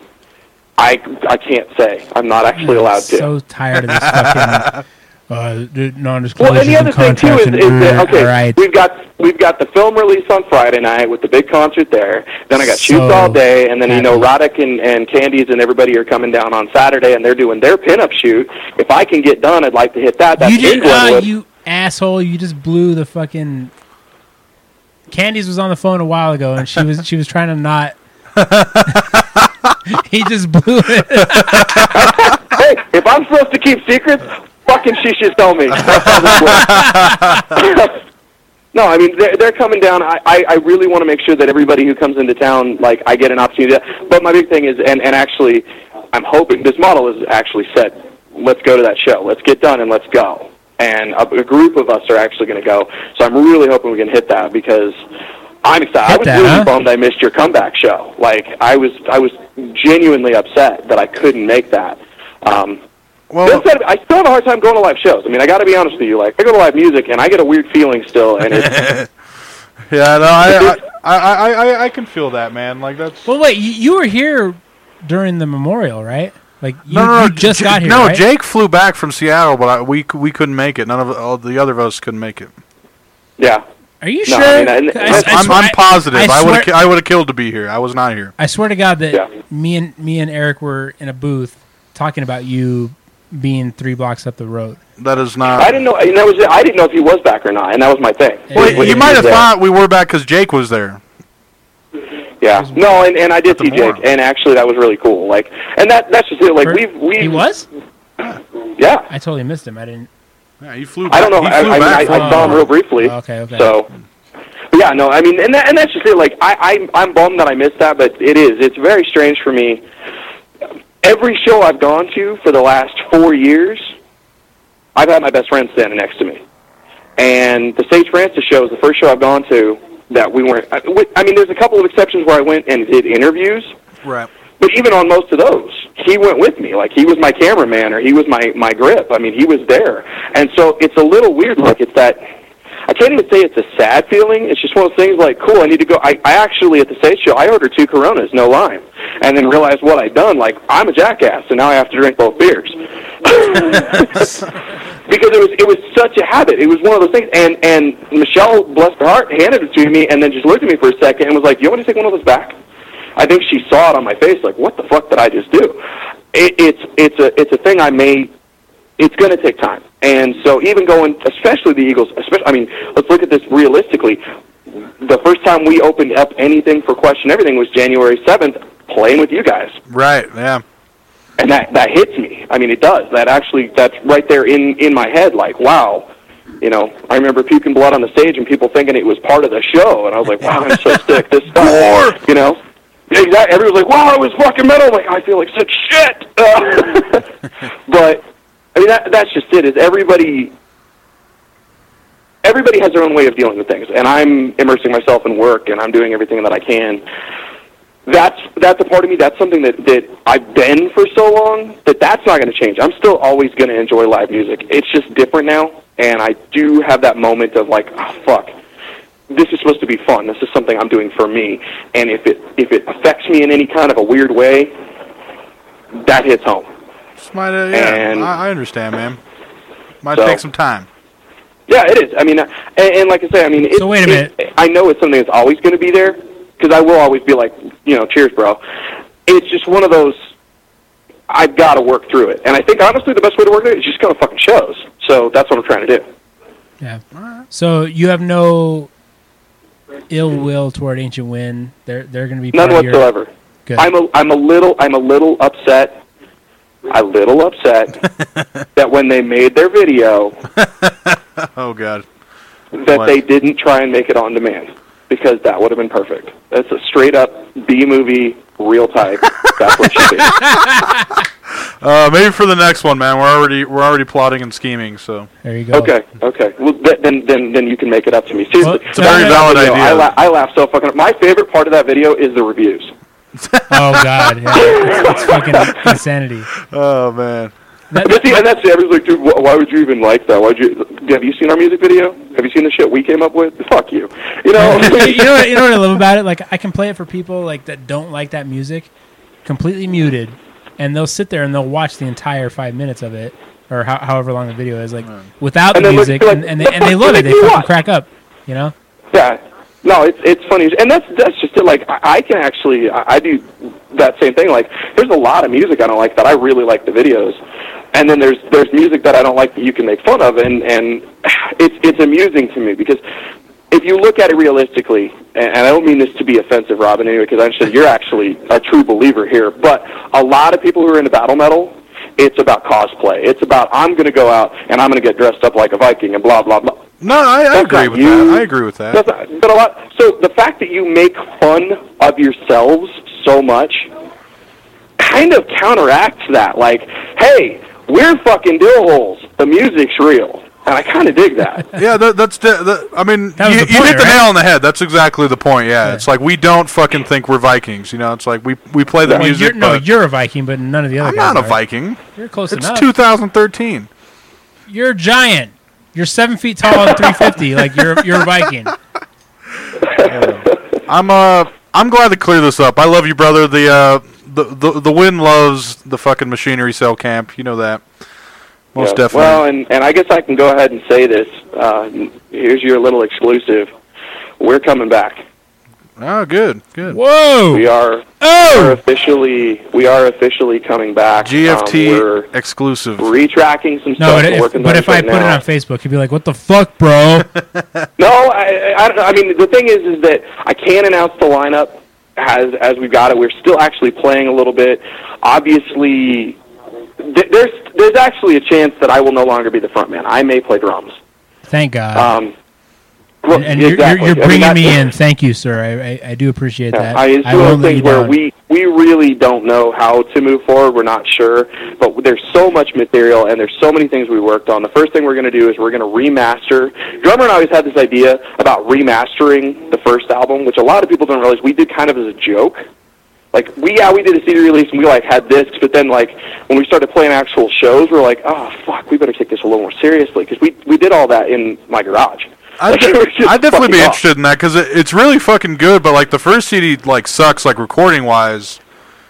I I can't say. I'm not actually
I'm
allowed to.
so tired of this fucking uh, non-disclosure
Well, and the other thing too is,
and,
is that okay,
all right.
we've got we've got the film release on Friday night with the big concert there. Then I got shoots
So
all day, and then you know
happy.
Roddick and, and Candies and everybody are coming down on Saturday, and they're doing their pinup shoot. If I can get done, I'd like to hit that. That's
You just,
in
uh,
Glenwood.
you asshole! You just blew the fucking. Candies was on the phone a while ago, and she was she was trying to not. He just blew it.
Hey, if I'm supposed to keep secrets, fucking she should tell me. That's how this works. No, I mean they're, they're coming down. I, I, I really want to make sure that everybody who comes into town, like, I get an opportunity. To, but my big thing is, and, and actually, I'm hoping this model is actually said, let's go to that show. Let's get done and let's go. And a, a group of us are actually going to go. So I'm really hoping we can hit that because I'm excited. I
Hit
was
that,
really
huh?
bummed I missed your comeback show. Like I was, I was genuinely upset that I couldn't make that. Um,
Well,
That said, I still have a hard time going to live shows. I mean, I got to be honest with you. Like, I go to live music, and I get a weird feeling still. And it's,
yeah, no, I, I, I, I, I can feel that, man. Like that's.
Well, wait, you, you were here during the memorial, right? Like you,
no, no, no.
you just
J-
got here.
No,
right?
Jake flew back from Seattle, but I, we we couldn't make it. None of all the other of us couldn't make it.
yeah.
Are you
No,
sure?
I mean, and-
I-
and-
I
I'm,
swear-
I'm positive.
I,
I would
swear,
have I would have killed to be here. I was not here.
I swear to God that
Yeah.
me and me and Eric were in a booth talking about you being three blocks up the road.
That is not.
I didn't know. And that was. I didn't know if he was back or not, and that was my thing.
Well,
Well,
When
you
he
might
was
have
there.
thought we were back because Jake was there.
Yeah. No, and, and I did
the
see Jake,
moral.
and actually that was really cool. Like, and that that's just it. Like
Or-
we've we.
he was?
Yeah.
I totally missed him. I didn't.
Yeah, he flew. Back.
I don't know.
He
I,
flew
I, mean, I,
back.
I saw him real briefly.
Oh, okay, okay.
So. But yeah, no, I mean, and that, and that's just it. Like, I, I'm I'm bummed that I missed that, but it is. It's very strange for me. Every show I've gone to for the last four years, I've had my best friend standing next to me. And the Sage Francis show is the first show I've gone to that we weren't. I, I mean, there's a couple of exceptions where I went and did interviews,
Right.
but even on most of those, he went with me. Like, he was my cameraman or he was my, my grip. I mean, he was there. And so it's a little weird. Like, it's that, I can't even say it's a sad feeling. It's just one of those things like, cool, I need to go. I, I actually, at the Sage show, I ordered two Coronas, no lime, and then realized what I'd done. Like, I'm a jackass, and now I have to drink both beers. Because because it was it was such a habit. It was one of those things. And and Michelle, bless her heart, handed it to me and then just looked at me for a second and was like, "You want me to take one of those back?" I think she saw it on my face, like, "What the fuck did I just do?" It, it's it's a it's a thing I may. It's going to take time, and so even going, especially the Eagles, especially I mean, let's look at this realistically. The first time we opened up anything for Question Everything was January seventh, playing with you guys.
Right. Yeah.
And that that hits me. I mean, it does. That actually, that's right there in in my head. Like, wow. You know, I remember puking blood on the stage and people thinking it was part of the show, and I was like, wow, I'm so sick. This stuff, you know. Exactly. Everyone was like, wow, it was fucking metal. I'm like, I feel like such shit. Uh, but I mean, that, that's just it. Is everybody everybody has their own way of dealing with things, and I'm immersing myself in work, and I'm doing everything that I can. That's that's a part of me. That's something that, that I've been for so long that that's not going to change. I'm still always going to enjoy live music. It's just different now, and I do have that moment of like, oh, fuck, this is supposed to be fun. This is something I'm doing for me, and if it if it affects me in any kind of a weird way, that hits home.
Might, uh, yeah,
and,
I, I understand, man. Might
so,
take some time.
Yeah, it is. I mean, and, and like I say, I mean, it,
So wait a minute.
It, I know it's something that's always going to be there because I will always be like, you know, cheers, bro. It's just one of those. I've got to work through it, and I think honestly, the best way to work through it is just go to fucking shows. So that's what I'm trying to do.
Yeah. So you have no ill will toward Ancient Wind. They're they're going to be
None
part of your-
whatsoever.
Good.
I'm a I'm a little I'm a little upset. I'm a little upset that when they made their video,
Oh God,
that
What?
they didn't try and make it on demand, because that would have been perfect. That's a straight up B movie, real type. That's what it should be.
uh, maybe for the next one, man. We're already we're already plotting and scheming. So
There you go.
Okay, okay. Well, th- then then then you can make it up to me. Seriously,
Well, it's a
that
very
valid
video,
idea.
I, la- I laugh so fucking. My favorite part of that video is the reviews.
Oh God, yeah. it's, it's fucking insanity.
oh man,
That-
But see, and that's it. Everyone's like, dude, wh- why would you even like that? Why'd you? Have you seen our music video? Have you seen the shit we came up with? Fuck you. You know.
you know what, you know what I love about it? Like I can play it for people like that don't like that music, completely muted, and they'll sit there and they'll watch the entire five minutes of it, or ho- however long the video is, like without
And
the
then look,
music,
like,
and, and they
the
and they
fuck
love
do
it.
they
They
do
fucking
what?
crack up, you know.
Yeah. No, it's it's funny, and that's that's just it. Like I, I can actually, I, I do that same thing. Like there's a lot of music I don't like that I really like the videos, and then there's there's music that I don't like that you can make fun of, and and it's it's amusing to me because if you look at it realistically, and, and I don't mean this to be offensive, Robin, anyway, because I'm sure you're actually a true believer here, but a lot of people who are into battle metal, it's about cosplay. It's about I'm going to go out and I'm going to get dressed up like a Viking and blah blah blah.
no, I, I
That's
agree
not
with
you.
that. I agree with that.
That's not, but a lot. So the fact that you make fun of yourselves so much kind of counteracts that. Like, hey, we're fucking dill holes. The music's real, and I kind of dig that.
Yeah, that, that's the, the, I mean,
That was
you,
the
you
point,
hit the
right?
nail on the head. That's exactly the point. Yeah,
Yeah.
it's like we don't fucking think we're Vikings. You know, it's like we we play the
Well,
music.
you're, no,
but
you're a Viking, but none of the other
I'm
guys
not a
are.
Viking.
You're close
It's
enough.
two thousand thirteen.
You're a giant. You're seven feet tall and three fifty. Like you're you're a Viking.
I'm uh I'm glad to clear this up. I love you, brother. The uh the the, the wind loves the fucking machinery cell camp. You know that. Most
Yeah.
definitely.
Well, and, and I guess I can go ahead and say this. Uh, here's your little exclusive. We're coming back.
oh, good, good.
Whoa!
We are, we are
Oh!
officially we are officially coming back.
G F T
Um, we're
exclusive.
retracking some
No,
stuff.
but
and
if,
working
but
on
if I
right
put it
now.
on Facebook, he'd be like, "What the fuck, bro?"
No, I, I, I mean the thing is, is that I can't announce the lineup as as we've got it. We're still actually playing a little bit. Obviously, th- there's there's actually a chance that I will no longer be the front man. I may play drums.
Thank God.
Um, well,
and and you're,
exactly.
you're, you're
I mean,
bringing me
that's-
in. Thank you, sir. I I, I do appreciate that.
I, it's
I
one of
won't
those
let you
things where
down.
we, we really don't know how to move forward. We're not sure, but there's so much material and there's so many things we worked on. The first thing we're going to do is we're going to remaster. Drummer and I always had this idea about remastering the first album, which a lot of people don't realize we did kind of as a joke. Like, we, yeah, we did a C D release and we, like, had discs, but then, like, when we started playing actual shows, we were like, oh, fuck, we better take this a little more seriously, because we, we did all that in my garage.
I'd,
Like, it was just
I'd definitely be
fucking
interested in that because it, it's really fucking good. But like the first C D like sucks like recording wise,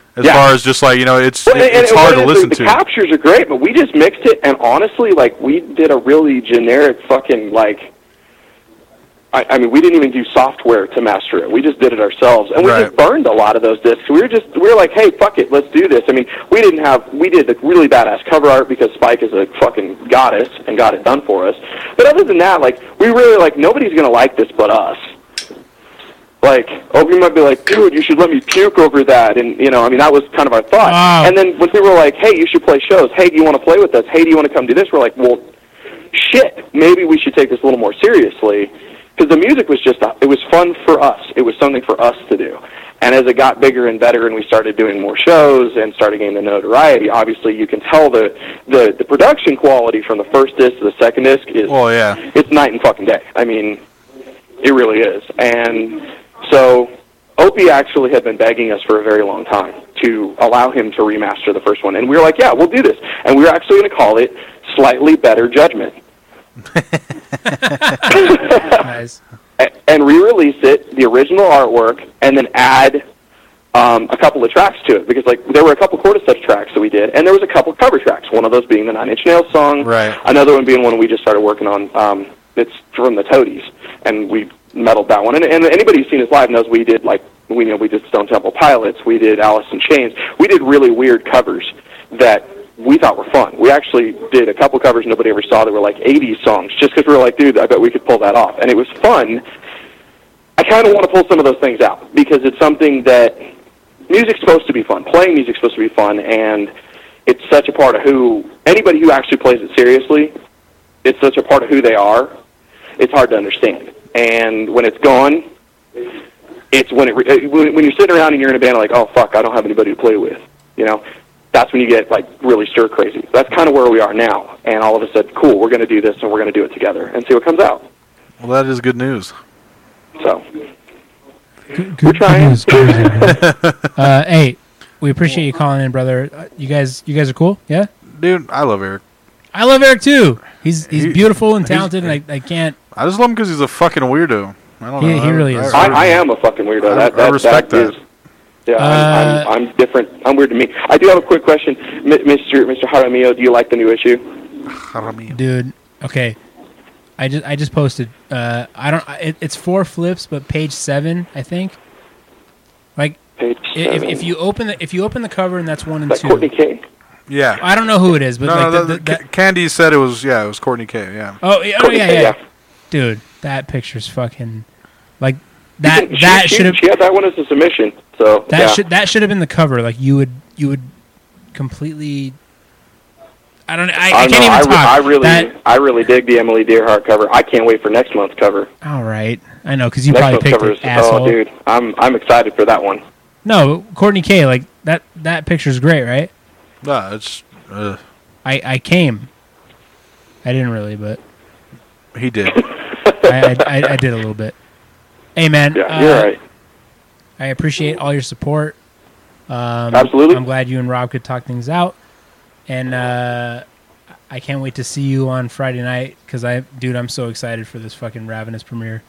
As
Yeah.
far as just like, you know, it's
Well,
it,
and-
it's
and
hard
what
to
it is,
listen
the
to.
captures are great, but we just mixed it, and honestly, like, we did a really generic fucking, like, I, I mean, we didn't even do software to master it. We just did it ourselves, and we
Right.
just burned a lot of those discs. We were just, we were like, hey, fuck it, let's do this. I mean, we didn't have, we did the really badass cover art because Spike is a fucking goddess and got it done for us. But other than that, like, we really, like, nobody's gonna like this but us. Like, Opie might be like, dude, you should let me puke over that. And, you know, I mean, that was kind of our thought.
Wow.
And then when people were like, hey, you should play shows. Hey, do you want to play with us? Hey, do you want to come do this? We're like, well, shit, maybe we should take this a little more seriously. Because the music was just, it was fun for us. It was something for us to do. And as it got bigger and better and we started doing more shows and started getting the notoriety, obviously you can tell the, the, the production quality from the first disc to the second disc is,
Oh, yeah.
it's night and fucking day. I mean, it really is. And so Opie actually had been begging us for a very long time to allow him to remaster the first one. And we were like, yeah, we'll do this. And we were actually going to call it Slightly Better Judgment.
Nice.
A- and re-release it, the original artwork, and then add um, a couple of tracks to it. Because like there were a couple Cordyceps tracks that we did, and there was a couple cover tracks. One of those being the Nine Inch Nails song.
Right.
Another one being one we just started working on. Um, it's from the Toadies, and we meddled that one. And, and anybody who's seen us live knows we did like we you know we did Stone Temple Pilots, we did Alice in Chains, we did really weird covers that we thought were fun. We actually did a couple covers nobody ever saw that were like eighties songs, just because we were like, dude, I bet we could pull that off. And it was fun. I kind of want to pull some of those things out because it's something that music's supposed to be fun. Playing music's supposed to be fun, and it's such a part of who, anybody who actually plays it seriously, it's such a part of who they are, it's hard to understand. And when it's gone, it's when it when you're sitting around and you're in a band like, oh, fuck, I don't have anybody to play with, you know? That's when you get, like, really stir-crazy. That's kind of where we are now. And all of a sudden, cool, we're going to do this, and we're going to do it together and see what comes out.
Well, that is good news.
So,
Good,
we're
good
trying.
news, good news. uh, hey, we appreciate you calling in, brother. Uh, you guys, you guys are cool. Yeah,
Dude, I love Eric.
I love Eric too. He's he's
He-
beautiful and
he's-
talented, and I, I can't.
I just love him because he's a fucking weirdo. I don't
He-
know.
he
I-
really is.
I, I am a fucking weirdo.
I-
That,
I
that,
respect that.
Is, yeah,
Uh,
I'm, I'm, I'm different. I'm weird to me. I do have a quick question. M- Mister Mister Jaramillo, do you like the new issue?
Dude, okay. I just I just posted. Uh, I don't. It, it's four flips, but page seven, I think. Like,
Page
i- if,
seven.
if you open the if you open the cover and that's one and
Is that
two.
Courtney K?
Yeah.
I don't know who it is, but
no,
like
no,
the,
the,
the, the,
Candy said it was, yeah, it was Courtney K, yeah.
oh, yeah, oh
Courtney
yeah,
K,
yeah, dude, that picture's fucking like that.
She-
that
she,
should have
She had that one as a submission. So
that
yeah.
should that should have been the cover. Like you would you would completely. I don't. I, I,
I,
can't
know,
even
I, re-
talk.
I really,
That-
I really dig the Emily Dearhart cover. I can't wait for next month's cover.
all right, I know because you
next
probably
month's
picked
cover
it,
is,
asshole.
oh, dude, I'm, I'm excited for that one.
No, Courtney K. Like that. That picture's great, right?
No, it's, uh,
I, I came. I didn't really, but
he did.
I, I, I, I did a little bit. Hey, man.
Yeah,
uh,
you're right.
I appreciate all your support. Um,
Absolutely.
I'm glad you and Rob could talk things out. And uh, I can't wait to see you on Friday night because, I, dude, I'm so excited for this fucking Ravenous premiere.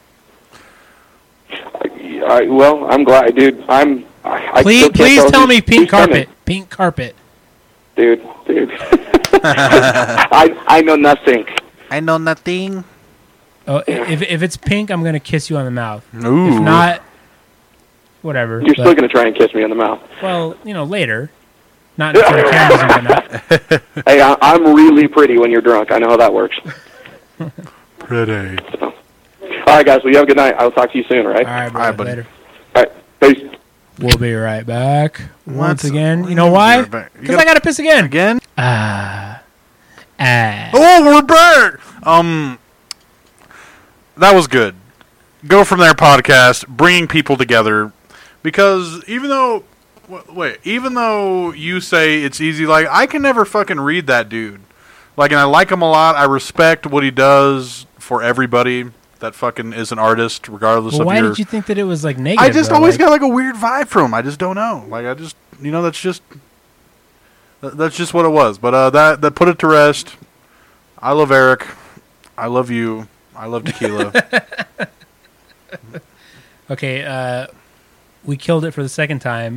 I, well, I'm glad, dude. I'm. I, I
Please,
still can't
please
tell
tell
who's-
me pink
who's coming.
carpet. Pink carpet.
Dude, dude. I, I know nothing.
I know nothing.
Oh, if if it's pink, I'm gonna kiss you on the mouth.
Ooh.
If not, whatever.
You're
but-
still going to try and kiss me on the mouth.
Well, you know, later. Not in front of cameras and whatnot.
Hey, I, I'm really pretty when you're drunk. I know how that works.
Pretty.
So. All right, guys. Well, you have a good night. I'll talk to you soon, all right?
All right, bro.
All right, buddy.
Later.
All right. Peace.
We'll be right back once
Once-
again. You know
we'll be
why?
right back. You
Because
gotta-
I got to piss again.
Again?
Ah. Ah.
Oh, we're back! Um, that was good. Go From There podcast, bringing people together. Because even though, w- wait, even though you say it's easy, like, I can never fucking read that dude. Like, and I like him a lot. I respect what he does for everybody that fucking is an artist, regardless
Well,
of
why
your...
did you think that it was like negative?
I just
though?
always
Like,
got like a weird vibe from him. I just don't know. Like I just, you know, that's just th- that's just what it was. But uh, that that put it to rest. I love Eric. I love you. I love tequila.
Okay, uh, we killed it for the second time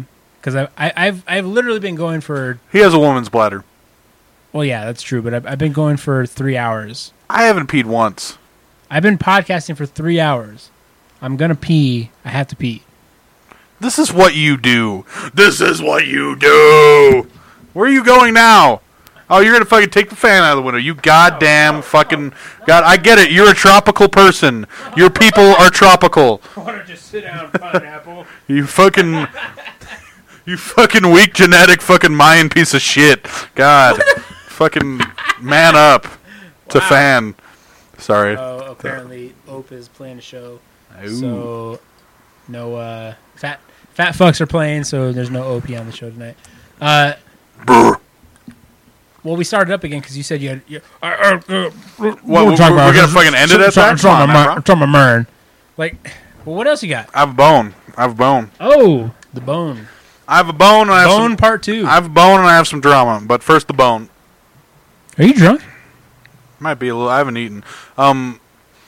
because I, I, I've I've literally been going for.
He has a woman's bladder.
Well, yeah, that's true, but I've, I've been going for three hours.
I haven't peed once.
I've been podcasting for three hours. I'm gonna pee. I have to pee.
This is what you do. This is what you do. Where are you going now? Oh, you're gonna fucking take the fan out of the window. You goddamn fucking God! I get it. You're a tropical person. Your people are tropical.
I want to just sit down, pineapple.
You fucking, you fucking weak genetic fucking Mayan piece of shit. God, fucking man up to
Wow.
fan. Sorry.
Oh, apparently Ope is playing a show,
Ooh.
so no uh, fat fat fucks are playing, so there's no O P on the show tonight. Uh,
Brr.
well, we started up again because you said you had. You, uh, uh, uh,
What, we're, we're gonna fucking end it at that?
It's
Come
on
on,
my
man,
mar-
bro.
it's on my mind. Like, well, what else you got?
I have a bone. I have a bone.
Oh, the bone.
I have a bone. And I have
Bone
some,
part two.
I have a bone and I have some drama. But first, the bone.
Are you drunk?
Might be a little. I haven't eaten. Um.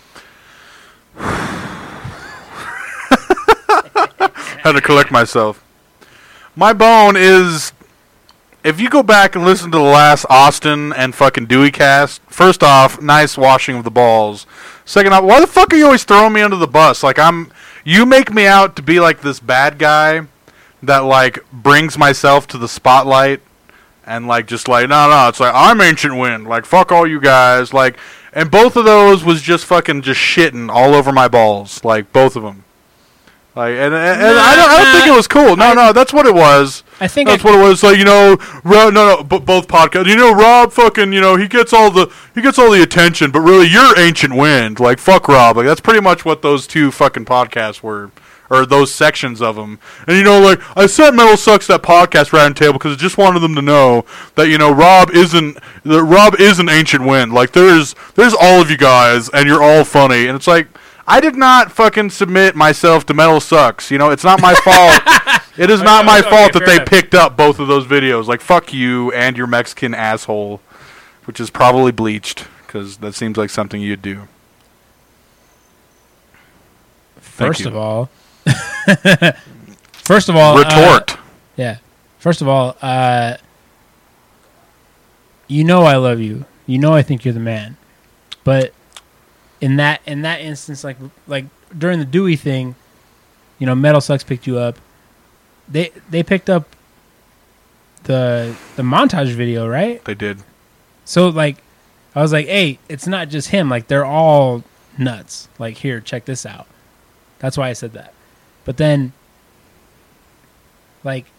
Had to collect myself. My bone is. If you go back and listen to the last Austin and fucking Dewey cast, first off, nice washing of the balls. Second off, why the fuck are you always throwing me under the bus? Like I'm, you make me out to be like this bad guy that like brings myself to the spotlight and like just like no no, it's like I'm Ancient Wind, like fuck all you guys, like, and both of those was just fucking just shitting all over my balls, like both of them. Like and, and, and I don't I don't think it was cool. No no, that's what it was.
I think
That's
I,
what it was. Like, you know, Rob, no, no, b- both podcasts. You know, Rob, fucking, you know, he gets all the he gets all the attention, but really, you're Ancient Wind. Like, fuck Rob. Like, that's pretty much what those two fucking podcasts were, or those sections of them. And you know, like, I sent Metal Sucks that podcast round table because I just wanted them to know that you know, Rob isn't that Rob isn't Ancient Wind. Like, there's there's all of you guys, and you're all funny. And it's like, I did not fucking submit myself to Metal Sucks. You know, it's not my fault. It is not my
Okay,
fault that
fair
they
enough.
picked up both of those videos. Like, fuck you and your Mexican asshole, which is probably bleached, because that seems like something you'd do. Thank
first
you.
of all, first of all, uh,
Retort.
yeah. First of all, uh, you know I love you. You know I think you're the man. But in that in that instance, like like during the Dewey thing, you know, Metal Sucks picked you up. They they picked up the the montage video, right?
They did.
So like, I was like, hey, it's not just him. Like they're all nuts. Like here, check this out. That's why I said that. But then, like,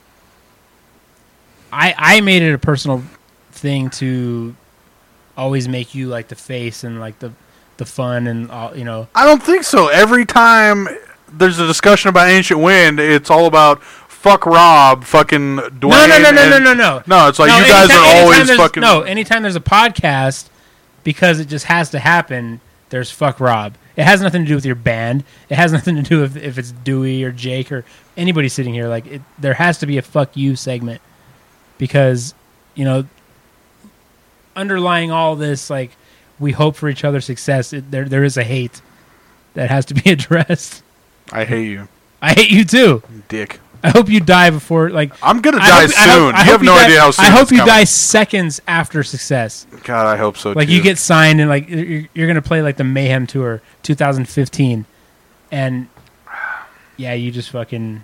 I I made it a personal thing to always make you like the face and like the the fun and all, you know.
I don't think so. Every time there's a discussion about Ancient Wind, it's all about fuck Rob, fucking Dwayne.
No, no, no, no,
and-
no, no, no.
No, it's like
No,
you guys
anytime-
are
anytime
always
there's-
fucking.
No, anytime there's a podcast, because it just has to happen, there's fuck Rob. It has nothing to do with your band. It has nothing to do with if it's Dewey or Jake or anybody sitting here. Like, it, there has to be a fuck you segment because, you know, underlying all this, like, we hope for each other's success. It, there, there is a hate that has to be addressed.
I hate you,
I hate you too.
dick.
I hope you die before, like.
I'm gonna
I
die
hope- I
soon.
hope- I
you
hope
have no
die-
idea how soon.
I hope
it's
you
coming.
die seconds after success.
God, I hope so.
Like
too.
you get signed and like you're, you're gonna play like the Mayhem Tour twenty fifteen, and yeah, you just fucking.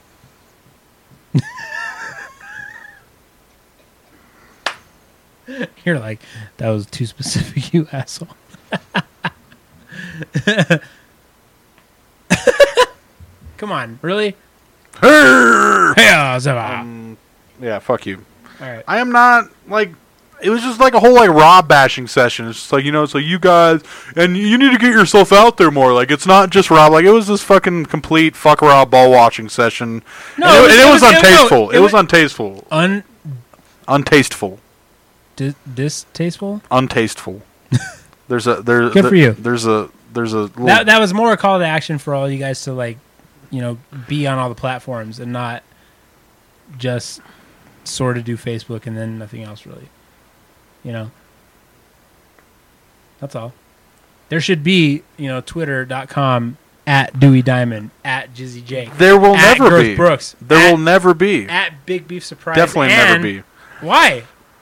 You're like, that was too specific, you asshole. Come on, really?
Arrgh!
Yeah, so, uh,
Um, yeah, fuck you.
all right.
I am not like. It was just like a whole like Rob bashing session. It's just like, you know, it's like you guys, and you need to get yourself out there more. Like it's not just Rob. Like it was this fucking complete fuck Rob ball watching session.
No,
and it,
it was-
and it
it
was,
was- it- no,
untasteful.
it
it was
was-
untasteful.
Un
Untasteful.
dis- distasteful.
Untasteful. There's a there.
Good
there-
for you.
There's a there's a little,
That that was more a call to action for all you guys to like, you know, be on all the platforms and not just sort of do Facebook and then nothing else really. You know. That's all. There should be, you know, twitter dot com at Dewey Diamond, at Jizzy Jake.
There will
at
never
Girth
be.
Brooks.
There
at,
will never be.
At Big Beef Surprise.
Definitely
and
never be.
Why?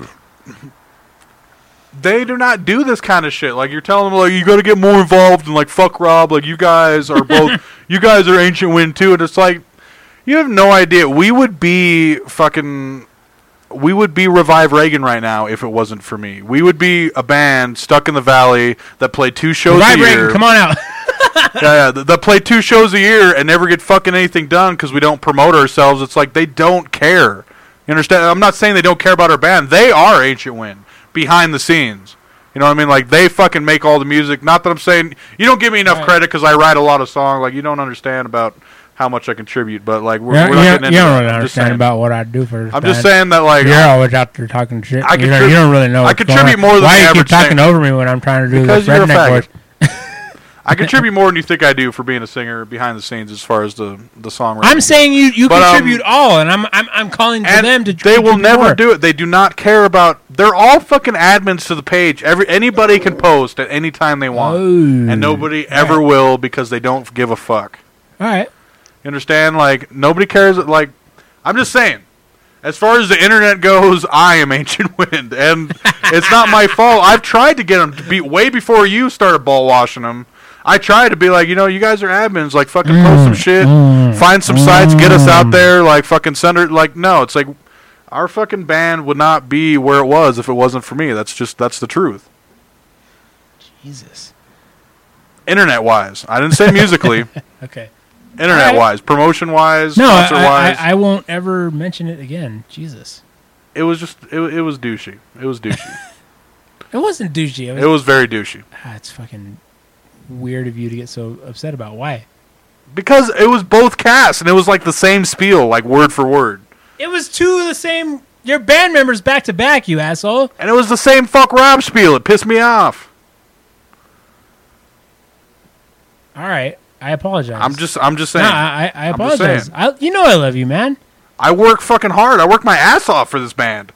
They do not do this kind of shit. Like, you're telling them, like, you got to get more involved and, like, fuck Rob. Like, you guys are both, you guys are Ancient Wind, too. And it's like, you have no idea. We would be fucking, we would be Revive Reagan right now if it wasn't for me. We would be a band stuck in the valley that played two shows
Revive
a year.
Reagan, come on out.
yeah, yeah, th- that play two shows a year and never get fucking anything done because we don't promote ourselves. It's like they don't care. You understand? I'm not saying they don't care about our band. They are Ancient Wind behind the scenes. You know what I mean? Like, they fucking make all the music. Not that I'm saying you don't give me enough
Right.
credit because I write a lot of songs. Like, you don't understand about how much I contribute. But like, we're,
Yeah,
we're not
you,
getting
you
into
don't
that.
really
I'm just
understand
saying.
about what I do for this
I'm
band.
just saying that like
You're always out there talking shit.
I
you, don't,
contrib-
you don't really know.
I
what's going
contribute
on.
more than
Why
the
you keep
average
talking
thing.
over me when I'm trying to do
Because
the
you're a
redneck
faggot.
voice?
I contribute more than you think I do for being a singer behind the scenes as far as the the songwriting.
I'm saying you, you
But, um,
contribute all, and I'm I'm I'm calling for
and
them to.
they will
contribute
never
more.
do it. They do not care about. They're all fucking admins to the page. Every anybody can post at any time they want,
Oh.
and nobody ever will because they don't give a fuck.
All right.
You understand? Like, nobody cares. Like, I'm just saying. As far as the internet goes, I am Ancient Wind, and it's not my fault. I've tried to get them to be way before you started ball washing them. I tried to be like, you know, you guys are admins. Like, fucking post some shit, find some sites, get us out there. Like, fucking send her. Like, no, it's like our fucking band would not be where it was if it wasn't for me. That's just that's the truth.
Jesus.
Internet wise, I didn't say musically.
Okay.
Internet wise, promotion wise,
No,
sponsor
I,
wise.
I, I won't ever mention it again. Jesus.
It was just it, it was douchey. It was douchey.
It wasn't douchey. It was,
It was very douchey.
ah, it's fucking weird of you to get so upset about. Why?
Because it was both casts, and it was like the same spiel, like word for word.
It was two of the same. Your band members back to back, you asshole.
And it was the same fuck Rob spiel. It pissed me off.
All right. I apologize.
I'm just I'm just
No,
saying.
I, I, I
I'm just
apologize.
saying.
I, you know I love you, man.
I work fucking hard. I work my ass off for this band.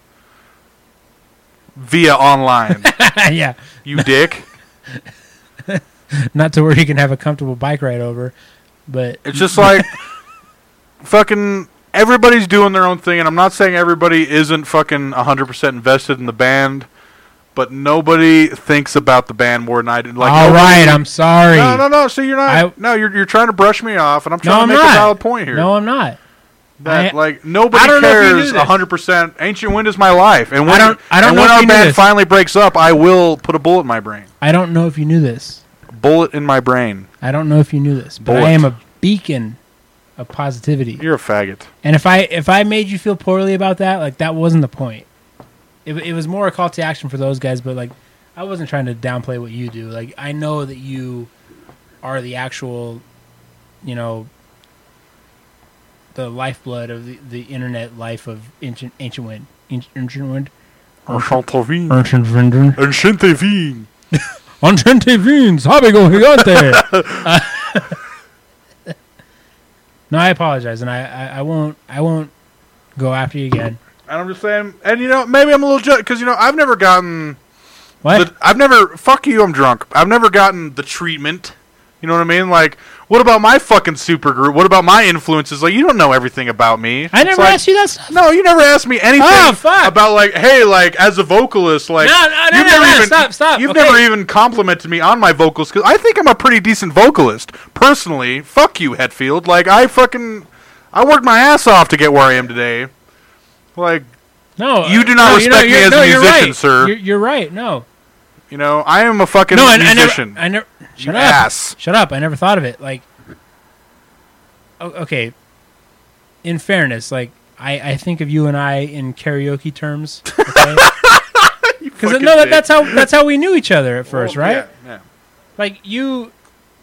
Via online.
Yeah.
You dick.
Not to where you can have a comfortable bike ride over, but
It's just like fucking everybody's doing their own thing, and I'm not saying everybody isn't fucking one hundred percent invested in the band, but nobody thinks about the band more than I do. Like,
all
nobody-
right, I'm sorry.
No, no, no. See, you're not.
I-
no, you're you're trying to brush me off, and I'm
No,
trying
I'm
to make
not.
a valid point here.
No, I'm not.
that
I-
like nobody
I don't know if you knew
cares
this.
one hundred percent. Ancient Wind is my life, and when
I don't- I don't
and
know
when
if
our
you knew
band
this.
finally breaks up, I will put a bullet in my brain.
I don't know if you knew this.
Bullet in my brain.
I don't know if you knew this, but
Bullet.
I am a beacon of positivity.
You're a faggot.
And if I if I made you feel poorly about that, like that wasn't the point. It it was more a call to action for those guys, but like I wasn't trying to downplay what you do. Like I know that you are the actual, you know, the lifeblood of the, the internet life of ancient ancient wind, ancient, ancient wind,
Enchanté
ancient wind,
Enchanté Vin.
ancient vins, habigo gigante. No, I apologize, and I, I, I won't I won't go after you again.
And I'm just saying, and you know, maybe I'm a little jealous because you know I've never gotten.
What?
The, I've never. Fuck you. I'm drunk. I've never gotten the treatment. You know what I mean? Like, what about my fucking super group? What about my influences? Like, you don't know everything about me.
I
It's
never
like-
asked you that stuff.
No, you never asked me anything
Oh, fuck.
about like, hey, like as a vocalist, like
No, no, no,
you've
no,
never
no,
even
stop, stop,
you've
okay.
never even complimented me on my vocals because I think I'm a pretty decent vocalist personally. Fuck you, Hetfield. Like I fucking I worked my ass off to get where I am today. Like
No,
You do
uh,
not
no,
respect
you're-
me as a
no, you're
musician,
right.
sir.
You're, you're right. No,
you know, I am a fucking
no, I, I
musician.
never. I never. Shut
You
up.
ass.
Shut up. I never thought of it. Like, o- okay. In fairness, like I, I think of you and I in karaoke terms. Okay. Because
fucking
no, that,
dick.
that's how that's how we knew each other at first,
Well,
right?
Yeah, yeah.
Like you.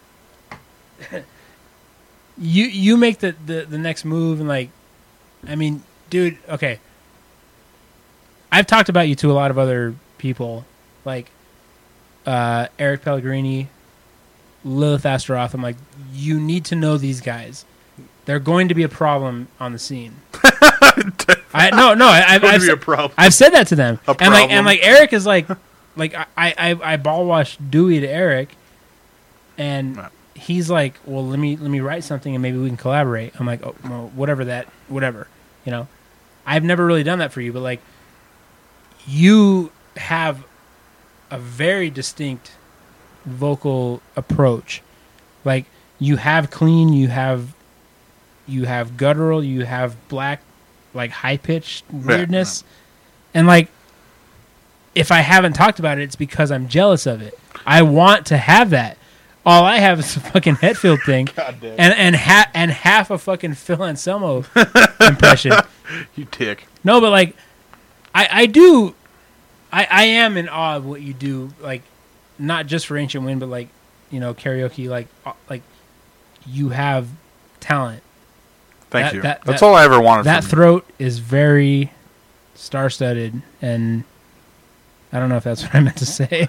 You you make the, the, the next move and like, I mean, dude, okay. I've talked about you to a lot of other people, like uh, Eric Pellegrini, Lilith Astaroth. I'm like, you need to know these guys. They're going to be a problem on the scene. I no no I, I've,
Going to
I've,
be a
said-
problem.
I've said that to them,
A
and like
problem.
and like Eric is like, like I I I ball washed Dewey to Eric, and
Right.
he's like, well, let me let me write something and maybe we can collaborate. I'm like, oh, well, whatever that, whatever, you know. I've never really done that for you, but like, you have a very distinct vocal approach. Like, you have clean, you have you have guttural, you have black, like high pitched weirdness, yeah. And like, if I haven't talked about it, it's because I'm jealous of it. I want to have that. All I have is a fucking Hetfield thing, and and ha- and half a fucking Phil Anselmo impression.
You dick.
No, but like, I I do, I I am in awe of what you do. Like, not just for Ancient Wind, but like, you know, karaoke. Like uh, like, you have talent.
Thank
that,
you.
That,
That's
that,
all I ever wanted.
That
from
throat you. Is very star-studded, and I don't know if that's what I meant to say.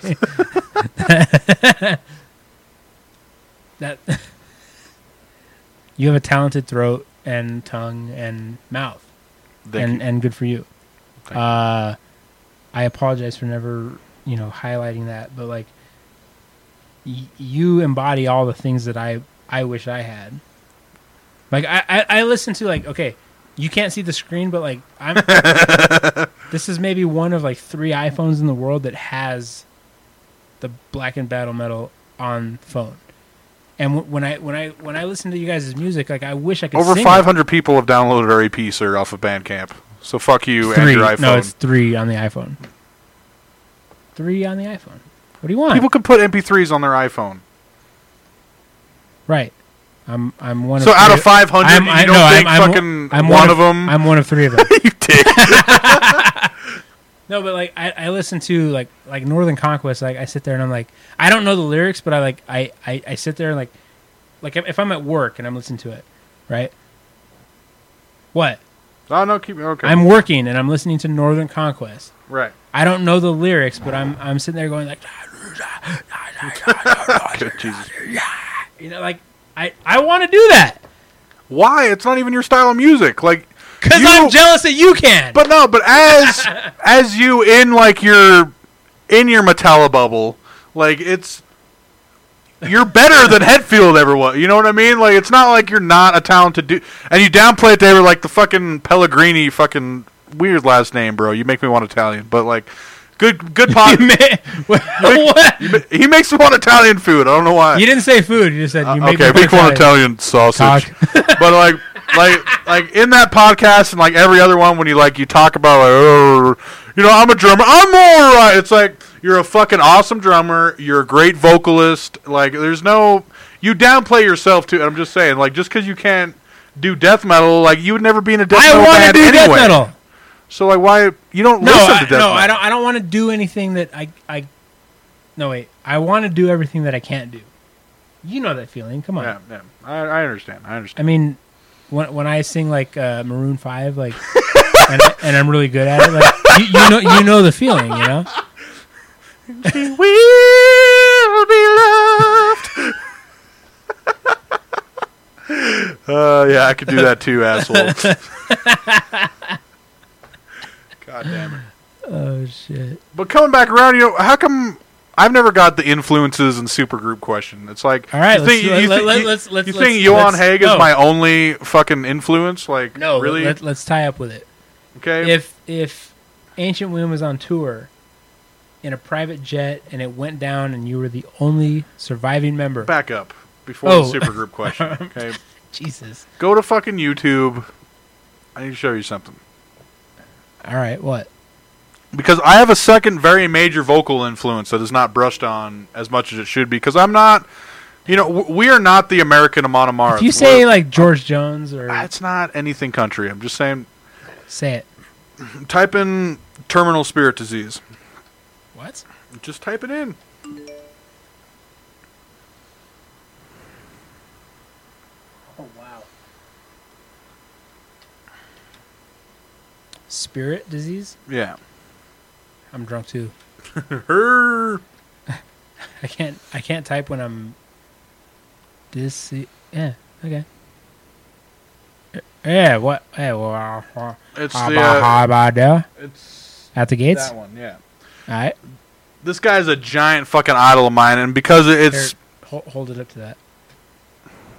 That you have a talented throat and tongue and mouth,
Thank
and
you.
and good for you.
Thank
Uh, I apologize for never, you know, highlighting that, but like, y- you embody all the things that I I wish I had. Like I, I I listen to like okay, you can't see the screen, but like I'm. This is maybe one of like three iPhones in the world that has the Black and Battle Metal on phone. And w- when I when I when I listen to you guys' music, like I wish I could.
Over
sing
five
it.
hundred people have downloaded our E P, sir, off of Bandcamp. So fuck you
Three.
and your iPhone.
No, it's three on the iPhone. Three on the iPhone. What do you want?
People can put M P threes on their iPhone.
Right. I'm I'm one.
So
of
out
three
of five hundred,
I'm-
you
I-
don't
no,
think
I'm- I'm-
fucking
I'm
one
one
of them?
I'm one of three of them.
You dick.
No, but like I, I listen to like like Northern Conquest. Like I sit there and I'm like, I don't know the lyrics, but I like I, I, I sit there and like like if, if I'm at work and I'm listening to it, right? What?
Oh no, keep okay.
I'm working and I'm listening to Northern Conquest.
right.
I don't know the lyrics, but I'm I'm sitting there going like,
Good Jesus.
you know, like I I want to do that
Why? It's not even your style of music. Like
because
you-
I'm jealous that you can.
But no, but as as you in like your in your Metallica bubble, like it's you're better than Hetfield ever was. You know what I mean? Like it's not like you're not a talented dude. And you downplay it. They were like the fucking Pellegrini, fucking weird last name, bro. You make me want Italian, but like good good pot.
You ma- what?
You ma- he makes me want Italian food. I don't know why.
You didn't say food. You just said you
Uh,
make
okay,
me
make one Italian sausage. But like, like, like in that podcast and like every other one, when you like you talk about like, oh, you know, I'm a drummer. I'm all right. It's like you're a fucking awesome drummer. You're a great vocalist. Like, there's no you downplay yourself too. I'm just saying, like, just because you can't do death metal, like you would never be in a death
I
metal
want to
band
do
anyway.
death metal.
So like, why you don't
No,
listen
I,
to death
no,
metal?
I don't. I don't want to do anything that I. I. No wait. I want to do everything that I can't do. You know that feeling. Come on.
Yeah, yeah. I, I understand. I
I
understand.
mean, when when I sing like uh, Maroon Five, like, and, and I'm really good at it, like you, you know, you know the feeling, you know.
She will be loved. Uh, yeah, I could do that too, asshole. God damn it.
Oh shit.
But coming back around, you know, how come I've never got the influences and supergroup question? It's like,
All right,
you think,
let's-
you,
let-
think-
let-
you-
let's- let's-
you
let's-
think Johan
let's-
Haig is
no.
my only fucking influence? Like,
No,
really?
Let, let's tie up with it.
Okay.
If if Ancient Wind was on tour in a private jet and it went down and you were the only surviving member,
Back up before
Oh.
the supergroup question. Okay.
Jesus.
Go to fucking YouTube. I need to show you something.
All right, what?
Because I have a second very major vocal influence that is not brushed on as much as it should be. Because I'm not, you know, w- we are not the American Amon Amarth.
If you say
We're-
like George Jones or
it's not anything country. I'm just saying,
say it.
type in terminal spirit disease.
What?
Just type it in.
Oh wow. Spirit disease?
Yeah.
I'm drunk too.
Her.
I can't I can't type when I'm this yeah, okay. Yeah, what yeah, well, uh,
It's
how
the.
about,
Uh,
how about there?
it's
At the gates?
that one. Yeah.
Alright.
This guy's a giant fucking idol of mine, and because it's
Here, hold, hold it up to that.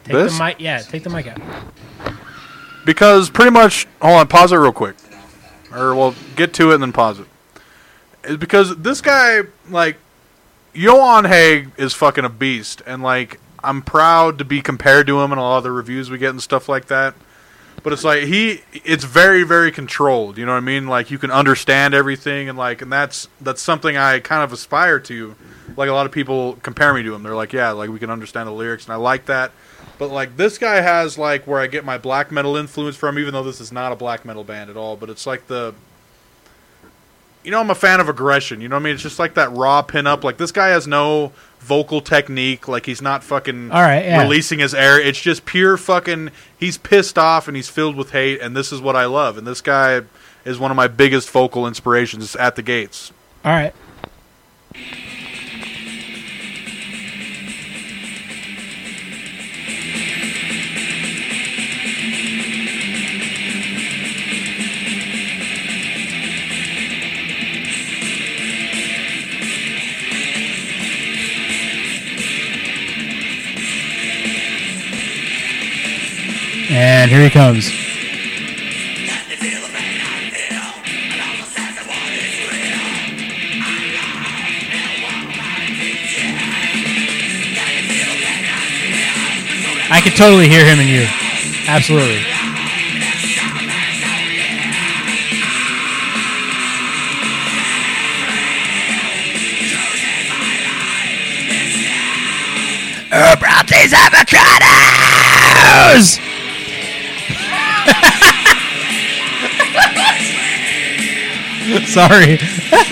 Take
this?
the mic. Yeah, take the mic out.
Because pretty much, hold on, pause it real quick. Or we'll get to it and then pause it. It's because this guy, like, Johan Haig is fucking a beast. And, like, I'm proud to be compared to him in a lot of the reviews we get and stuff like that. But it's like, he, it's very, very controlled. You know what I mean? Like, you can understand everything. And, like, and that's, that's something I kind of aspire to. Like, a lot of people compare me to him. They're like, yeah, like, we can understand the lyrics. And I like that. But, like, this guy has, like, where I get my black metal influence from, even though this is not a black metal band at all. But it's like the... You know, I'm a fan of aggression. You know what I mean? It's just like that raw pinup. Like, this guy has no vocal technique. Like, he's not fucking
All right, yeah.
releasing his air. It's just pure fucking... He's pissed off and he's filled with hate. And this is what I love. And this guy is one of my biggest vocal inspirations at the gates.
All right. And here he comes. I could totally hear him in you. Absolutely. Who brought these avocados? Sorry.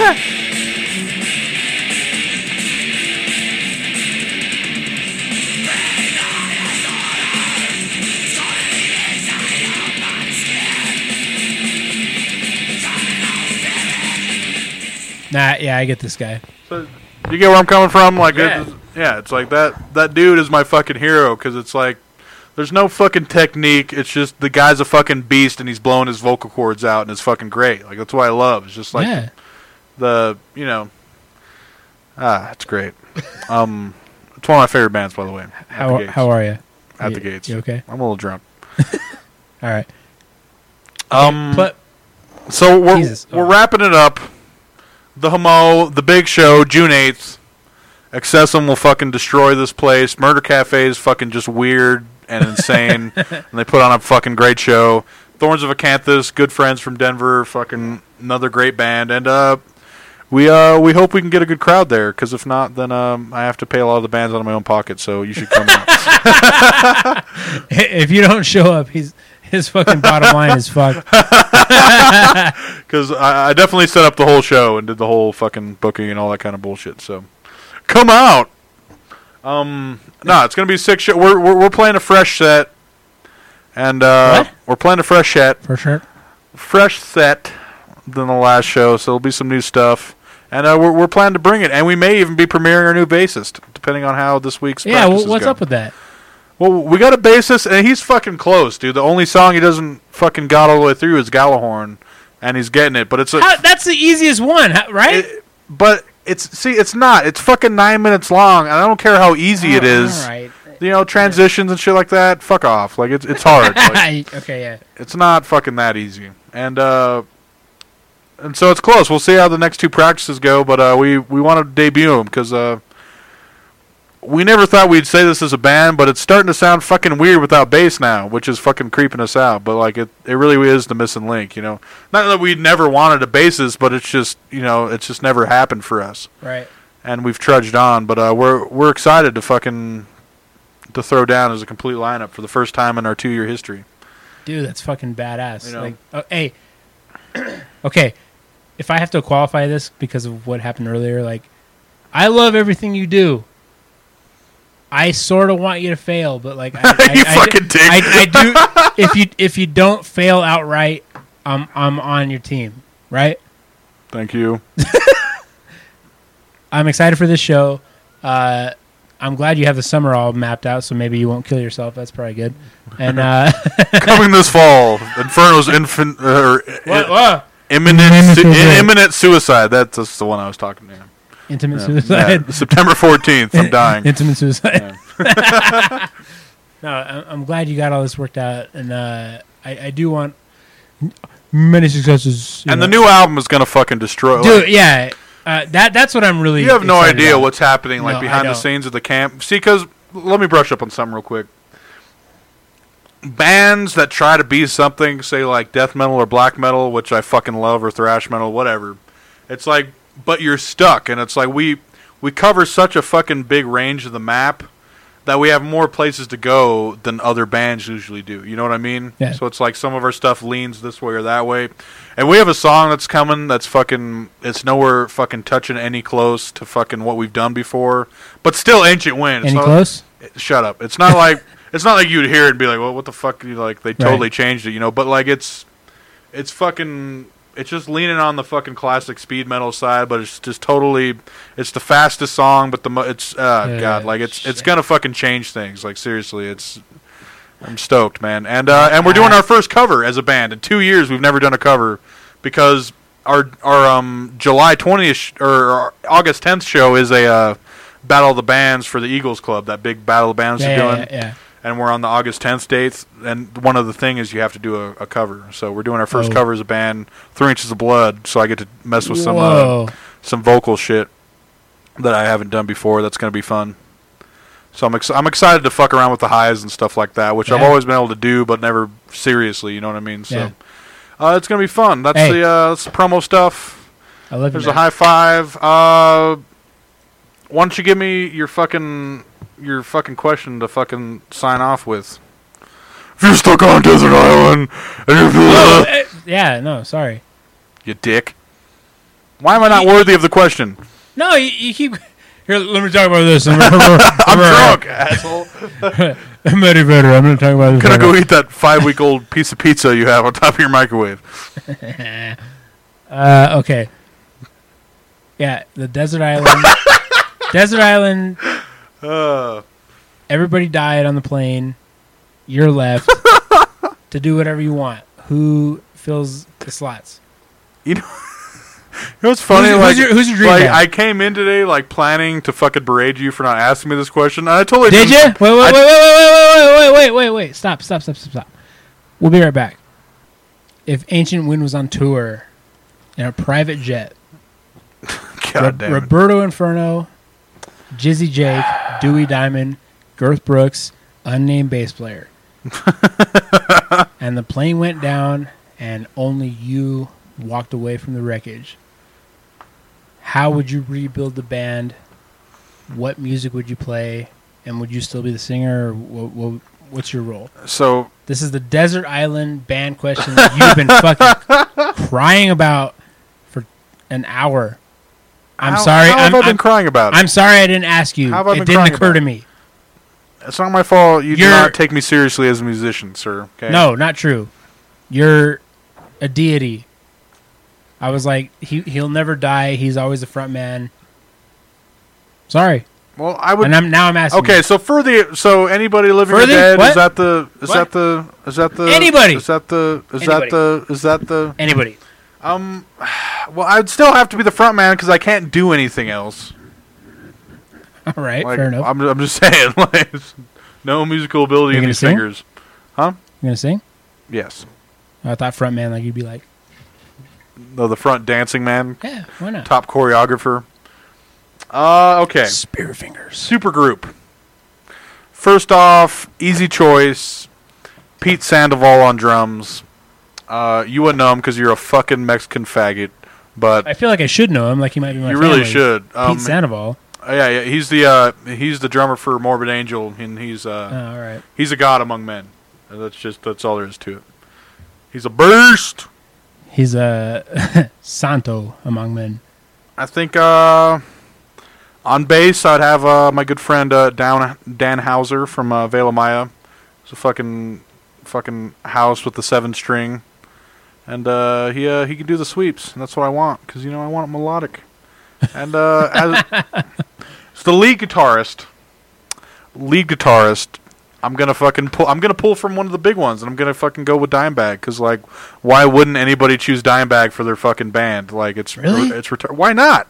Nah, yeah, I get this guy.
So, you get where I'm coming from? Like,
Yeah.
it's, yeah, it's like that, that dude is my fucking hero, because it's like, there's no fucking technique. It's just the guy's a fucking beast and he's blowing his vocal cords out and it's fucking great. Like, that's what I love. It's just like
Yeah.
the, you know, ah, it's great. um, it's one of my favorite bands, by the way. At the
How
Gates.
how are you?
At
you,
the Gates.
You okay?
I'm a little drunk.
All right.
Um,
But
so we're
Jesus.
we're
Oh.
wrapping it up. The Hamo, the big show, June eighth. Excessum will fucking destroy this place. Murder Cafe is fucking just weird and insane, and they put on a fucking great show. Thorns of Acanthus, good friends from Denver, fucking another great band, and uh, we uh we hope we can get a good crowd there. Because if not, then um I have to pay a lot of the bands out of my own pocket. So you should come out.
if you don't show up, he's his fucking bottom line is fucked.
Because I, I definitely set up the whole show and did the whole fucking booking and all that kind of bullshit. So come out. Um, no, it's gonna be a sick show. We're we're we're playing a fresh set, and uh,
What?
we're playing a fresh set,
For sure.
fresh set than the last show. So there'll be some new stuff, and uh, we're we're planning to bring it, and we may even be premiering our new bassist, depending on how this week's
Yeah,
practices
well, what's
go.
up with that?
Well, we got a bassist, and he's fucking close, dude. The only song he doesn't fucking got all the way through is Galahorn, and he's getting it. But it's a,
How, that's the easiest one, how- right?
it, but it's see, it's not. It's fucking nine minutes long, and I don't care how easy it
Oh,
is.
all right.
You know, transitions and shit like that. Fuck off. Like it's it's hard. Like,
okay, yeah.
it's not fucking that easy. And uh, and so it's close. We'll see how the next two practices go. But uh, we we want to debut them because uh, we never thought we'd say this as a band, but it's starting to sound fucking weird without bass now, which is fucking creeping us out. But like it, it really is the missing link. You know, not that we never wanted a bassist, but it's just you know it's just never happened for us.
Right.
And we've trudged on, but uh, we're we're excited to fucking to throw down as a complete lineup for the first time in our two year history.
Dude, that's fucking badass.
You know.
Like, oh, hey, okay, if I have to qualify this because of what happened earlier, like, I love everything you do. I sort of want you to fail, but like, I, I,
You
I,
fucking
I,
dick.
I, I do. If you if you don't fail outright, I'm I'm on your team, right?
Thank you.
I'm excited for this show. Uh, I'm glad you have the summer all mapped out, so maybe you won't kill yourself. That's probably good. And uh,
Coming this fall, Inferno's infant uh,
what, what?
imminent su-
Imminent
imminent suicide. That's, that's the one I was talking to.
Intimate
Yeah.
suicide.
Yeah. September fourteenth. I'm dying.
Intimate suicide.
Yeah.
No, I- I'm glad you got all this worked out, and uh, I, I do want many successes. you
And
know.
the new album is gonna fucking destroy.
dude,
like,
yeah, uh, that that's what I'm really.
you have no
excited
idea
about.
what's happening like
No, I
behind the
don't.
scenes of the camp. See, because let me brush up on something real quick. Bands that try to be something, say like death metal or black metal, which I fucking love, or thrash metal, whatever. It's like, but you're stuck, and it's like we we cover such a fucking big range of the map that we have more places to go than other bands usually do. You know what I mean?
Yeah.
So it's like some of our stuff leans this way or that way, and we have a song that's coming that's fucking. It's nowhere fucking touching any close to fucking what we've done before, but still Ancient Wind. It's
Any
not-
close?
Shut up. It's not like it's not like you'd hear it and be like, "Well, what the fuck?" You like they totally
Right.
changed it, you know. But like it's it's fucking it's just leaning on the fucking classic speed metal side, but it's just totally it's the fastest song, but the mo- it's uh
Yeah,
god, like it's it's
shit.
gonna fucking change things. Like seriously, it's I'm stoked, man. And uh, and we're doing our first cover as a band in two years. We've never done a cover because our our um July twentieth sh- or our August tenth show is a uh, Battle of the Bands for the Eagles Club, that big Battle of the Bands
Yeah,
they're
yeah,
doing.
yeah, yeah.
And we're on the August tenth dates. And one of the thing is you have to do a, a cover. So we're doing our first
Oh.
cover as a band, Three Inches of Blood. So I get to mess with some uh,
Whoa.
some vocal shit that I haven't done before. That's going to be fun. So I'm ex- I'm excited to fuck around with the highs and stuff like that, which I've
Yeah.
always been able to do, but never seriously. You know what I mean? So
Yeah.
uh, it's going to be fun. That's
Hey.
the uh, that's the promo stuff.
I love you.
There's
man.
a high five. Uh, why don't you give me your fucking your fucking question to fucking sign off with? If you're stuck on a desert island and you're
Oh, eh, yeah, no, sorry.
you dick. Why am I not worthy of the question?
No, you, you keep. Here, let me talk about this. I'm
I'm drunk, asshole.
I'm Eddie Vedder. I'm going to talk about this.
Gonna go eat that five-week-old piece of pizza you have on top of your microwave.
Uh, okay. Yeah, the desert island. desert island.
Uh,
Everybody died on the plane. You're left to do whatever you want. Who fills the slots?
you know, you know what's funny?
Who's your-
like,
who's your- who's your dream
like
band?
I came in today like planning to fucking berate you for not asking me this question. And I totally
Did you?
didn't-
Wait, wait,
I-
wait, wait, wait, wait, wait, wait, wait, wait. Stop, stop, stop, stop, stop. We'll be right back. If Ancient Wind was on tour in a private jet,
God
Ro-
damn it.
Roberto Inferno, Jizzy Jake, Dewey Diamond, Girth Brooks, unnamed bass player. And the plane went down and only you walked away from the wreckage. How would you rebuild the band? What music would you play? And would you still be the singer? Or what, what, what's your role?
So
This is the Desert Island band question that you've been fucking crying about for an hour. I'm
how,
sorry.
How have
I'm,
I been
I'm,
crying about it?
I'm sorry I didn't ask you.
How have I
It
been
didn't
crying
occur
about
to
it?
me.
It's not my fault. You do
You're-
not take me seriously as a musician, sir. Okay?
No, not true. You're a deity. I was like, he he'll never die. He's always the front man. Sorry,
Well, I would.
and I'm now I'm asking.
Okay,
you.
so for the so anybody living
For
or
the-
dead
what?
is that the is
What?
that the is that the
Anybody.
is that the is
Anybody.
that the is that the
anybody.
um well I'd still have to be the front man because I can't do anything else.
All right,
Like,
fair enough.
I'm I'm just saying like no musical ability
You
in
gonna
these
sing?
fingers. Huh?
You gonna sing?
Yes.
I thought front man like you'd be like,
No, the front dancing man,
yeah, why not?
top choreographer. Uh okay.
Spear fingers.
Super group. First off, easy choice. Pete Sandoval on drums. Uh, you wouldn't know him because you're a fucking Mexican faggot, but
I feel like I should know him. Like he might be my.
you really
family.
should. Um,
Pete Sandoval.
uh, yeah, yeah, he's the uh, he's the drummer for Morbid Angel, and he's uh,
Oh, all right.
he's a god among men. And that's just that's all there is to it. He's a beast.
He's a santo among men.
I think uh, on bass I'd have uh, my good friend uh, Dan Dan Hauser from uh, Vela Maya. It's a fucking fucking house with the seven string, and uh, he uh, he can do the sweeps, and that's what I want because you know I want it melodic. And uh, as it's the lead guitarist, lead guitarist. I'm gonna fucking pull. I'm gonna pull from one of the big ones, and I'm gonna fucking go with Dimebag because like, why wouldn't anybody choose Dimebag for their fucking band? Like it's
Really?
it's retar- why not?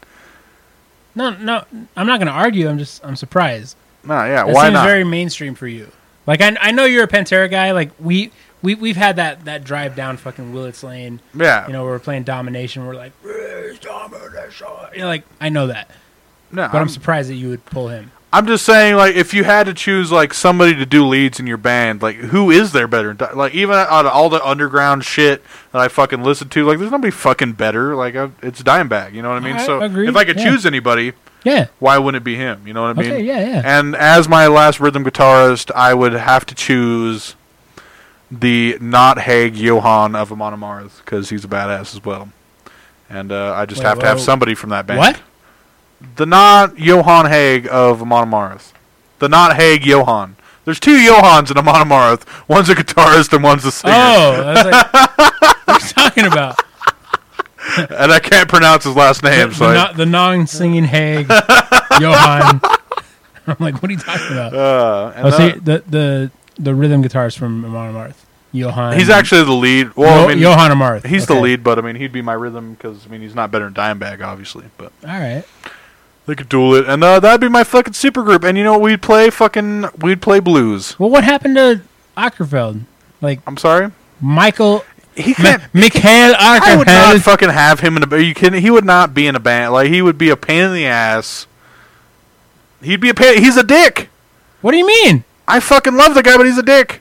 No, no, I'm not going to argue. I'm just, I'm surprised.
No, yeah,
That
why
seems
not?
very mainstream for you. Like I, I know you're a Pantera guy. Like we, we, we've had that, that drive down fucking Willits Lane.
Yeah.
You know, we're playing Domination. We're like, "Raise Domination." You know, like I know that,
No,
but I'm,
I'm,
surprised that you would pull him.
I'm just saying, like, if you had to choose like somebody to do leads in your band, like who is there better? Like even out of all the underground shit that I fucking listen to, like there's nobody fucking better. Like I, it's Dimebag. You know what I mean?
I
so
agree,
if I could
yeah.
choose anybody.
Yeah.
Why wouldn't it be him? You know what I mean?
Okay, yeah, yeah.
And as my last rhythm guitarist, I would have to choose the not Haig Johan of Amon Amarth because he's a badass as well. And uh, I just
Wait,
have to have
whoa.
somebody from that band.
What?
The not Johan Haig of Amon Amarth. The not Haig Johan. There's two Johans in Amon Amarth. One's a guitarist and one's a singer.
Oh, I was like, what are you talking about?
And I can't pronounce his last name.
The,
so
the,
I,
no, the non-singing Haig, Johan. I'm like, what are you talking about?
uh, and
Oh, see,
that-
the, the, the rhythm guitarist from Amon Amarth. Johan.
he's actually the lead. Well,
Yo-
I mean,
Johan Amarth.
he's the
Okay.
lead, but I mean, he'd be my rhythm because I mean, he's not better than Dimebag, obviously. But
All right.
they could duel it, and uh, that'd be my fucking supergroup. And you know, what we'd play fucking, we'd play blues.
Well, what happened to Ackerfeld? Like
I'm sorry,
Michael,
he
Ma-
can't.
Mikhail
I would not
Ackerfeld.
fucking have him in a. Are you kidding? He would not be in a band. Like he would be a pain in the ass. He'd be a pain. He's a dick.
What do you mean?
I fucking love the guy, but he's a dick.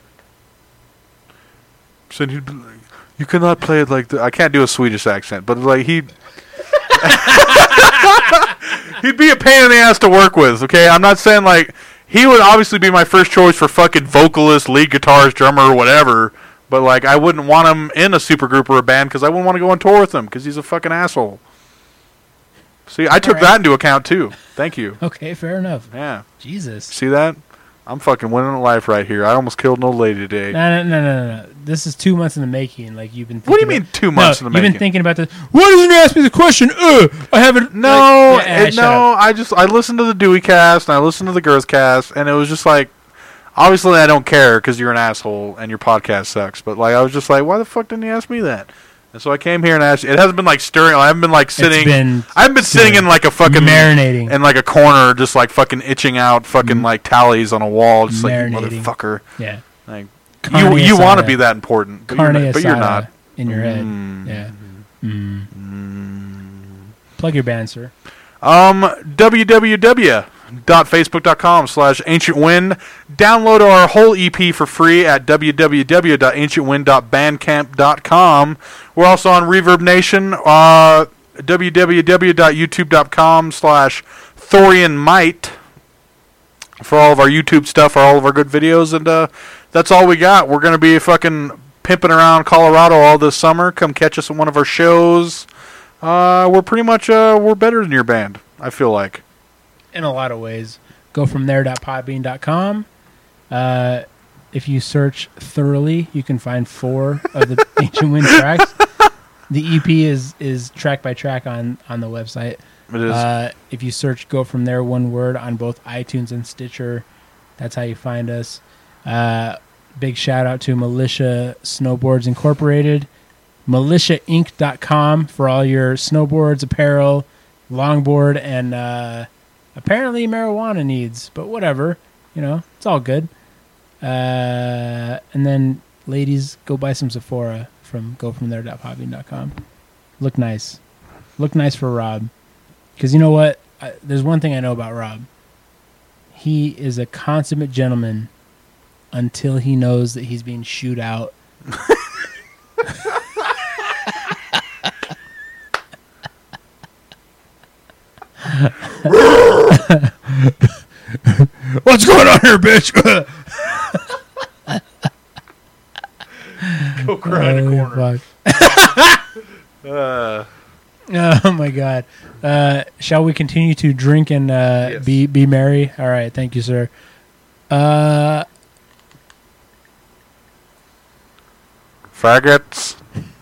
So he'd be like, you cannot play it like the, I can't do a Swedish accent, but like he. He'd be a pain in the ass to work with, okay? I'm not saying, like, he would obviously be my first choice for fucking vocalist, lead guitarist, drummer, or whatever, but, like, I wouldn't want him in a supergroup or a band because I wouldn't want to go on tour with him because he's a fucking asshole. See, I took
right.
that into account, too. Thank you.
Okay, fair enough.
Yeah.
Jesus.
See that? I'm fucking winning at life right here. I almost killed an old lady today.
No, no, no, no, no, no. This is two months in the making. Like you've been. Thinking
What do you
about-
mean two months
no,
in the
you've
making?
been thinking about this. Why doesn't you ask me the question? Uh, I haven't.
No,
like, yeah,
it,
shut
no.
up.
I just I listened to the Dewey cast and I listened to the Girth cast, and it was just like, obviously I don't care because you're an asshole and your podcast sucks. But like I was just like, why the fuck didn't you ask me that? And so I came here and asked. It hasn't been like stirring. I haven't been like sitting.
been
I haven't been sitting in like a fucking
marinating.
in like a corner, just like fucking itching out fucking like tallies on a wall, just like you
Marinating.
motherfucker.
Yeah.
Like
Carne
you you want to
asada.
be that important, but
Carne
you're, not, but you're
asada
not.
in your head.
Mm.
Yeah. Mm. Plug your band, sir.
Um, www.facebook.com slash ancient wind. Download our whole E P for free at www dot ancient wind dot bandcamp dot com. We're also on Reverb Nation, uh, www.youtube.com slash Thorian Might for all of our YouTube stuff, for all of our good videos, and uh, that's all we got. We're going to be fucking pimping around Colorado all this summer. Come catch us at one of our shows. Uh, we're pretty much, uh, we're better than your band, I feel like.
In a lot of ways. Go from there dot podbean dot com. Uh, if you search thoroughly, you can find four of the Ancient Wind tracks. The E P is, is track by track on, on the website.
It is.
Uh, if you search Go From There, one word, on both iTunes and Stitcher, that's how you find us. Uh, big shout out to Militia Snowboards Incorporated. militia inc dot com for all your snowboards, apparel, longboard, and uh, apparently marijuana needs, but whatever. You know, it's all good. Uh, and then, ladies, go buy some Sephora from go from there dot podbean dot com. Look nice. Look nice for Rob. Because you know what? I, there's one thing I know about Rob. He is a consummate gentleman until he knows that he's being shooed out. What's going on here, bitch?
Go cry in a
Oh,
corner.
fuck.
Uh,
Oh my God! Uh, shall we continue to drink and uh,
Yes.
be be merry? All right, thank you, sir. Uh,
faggots.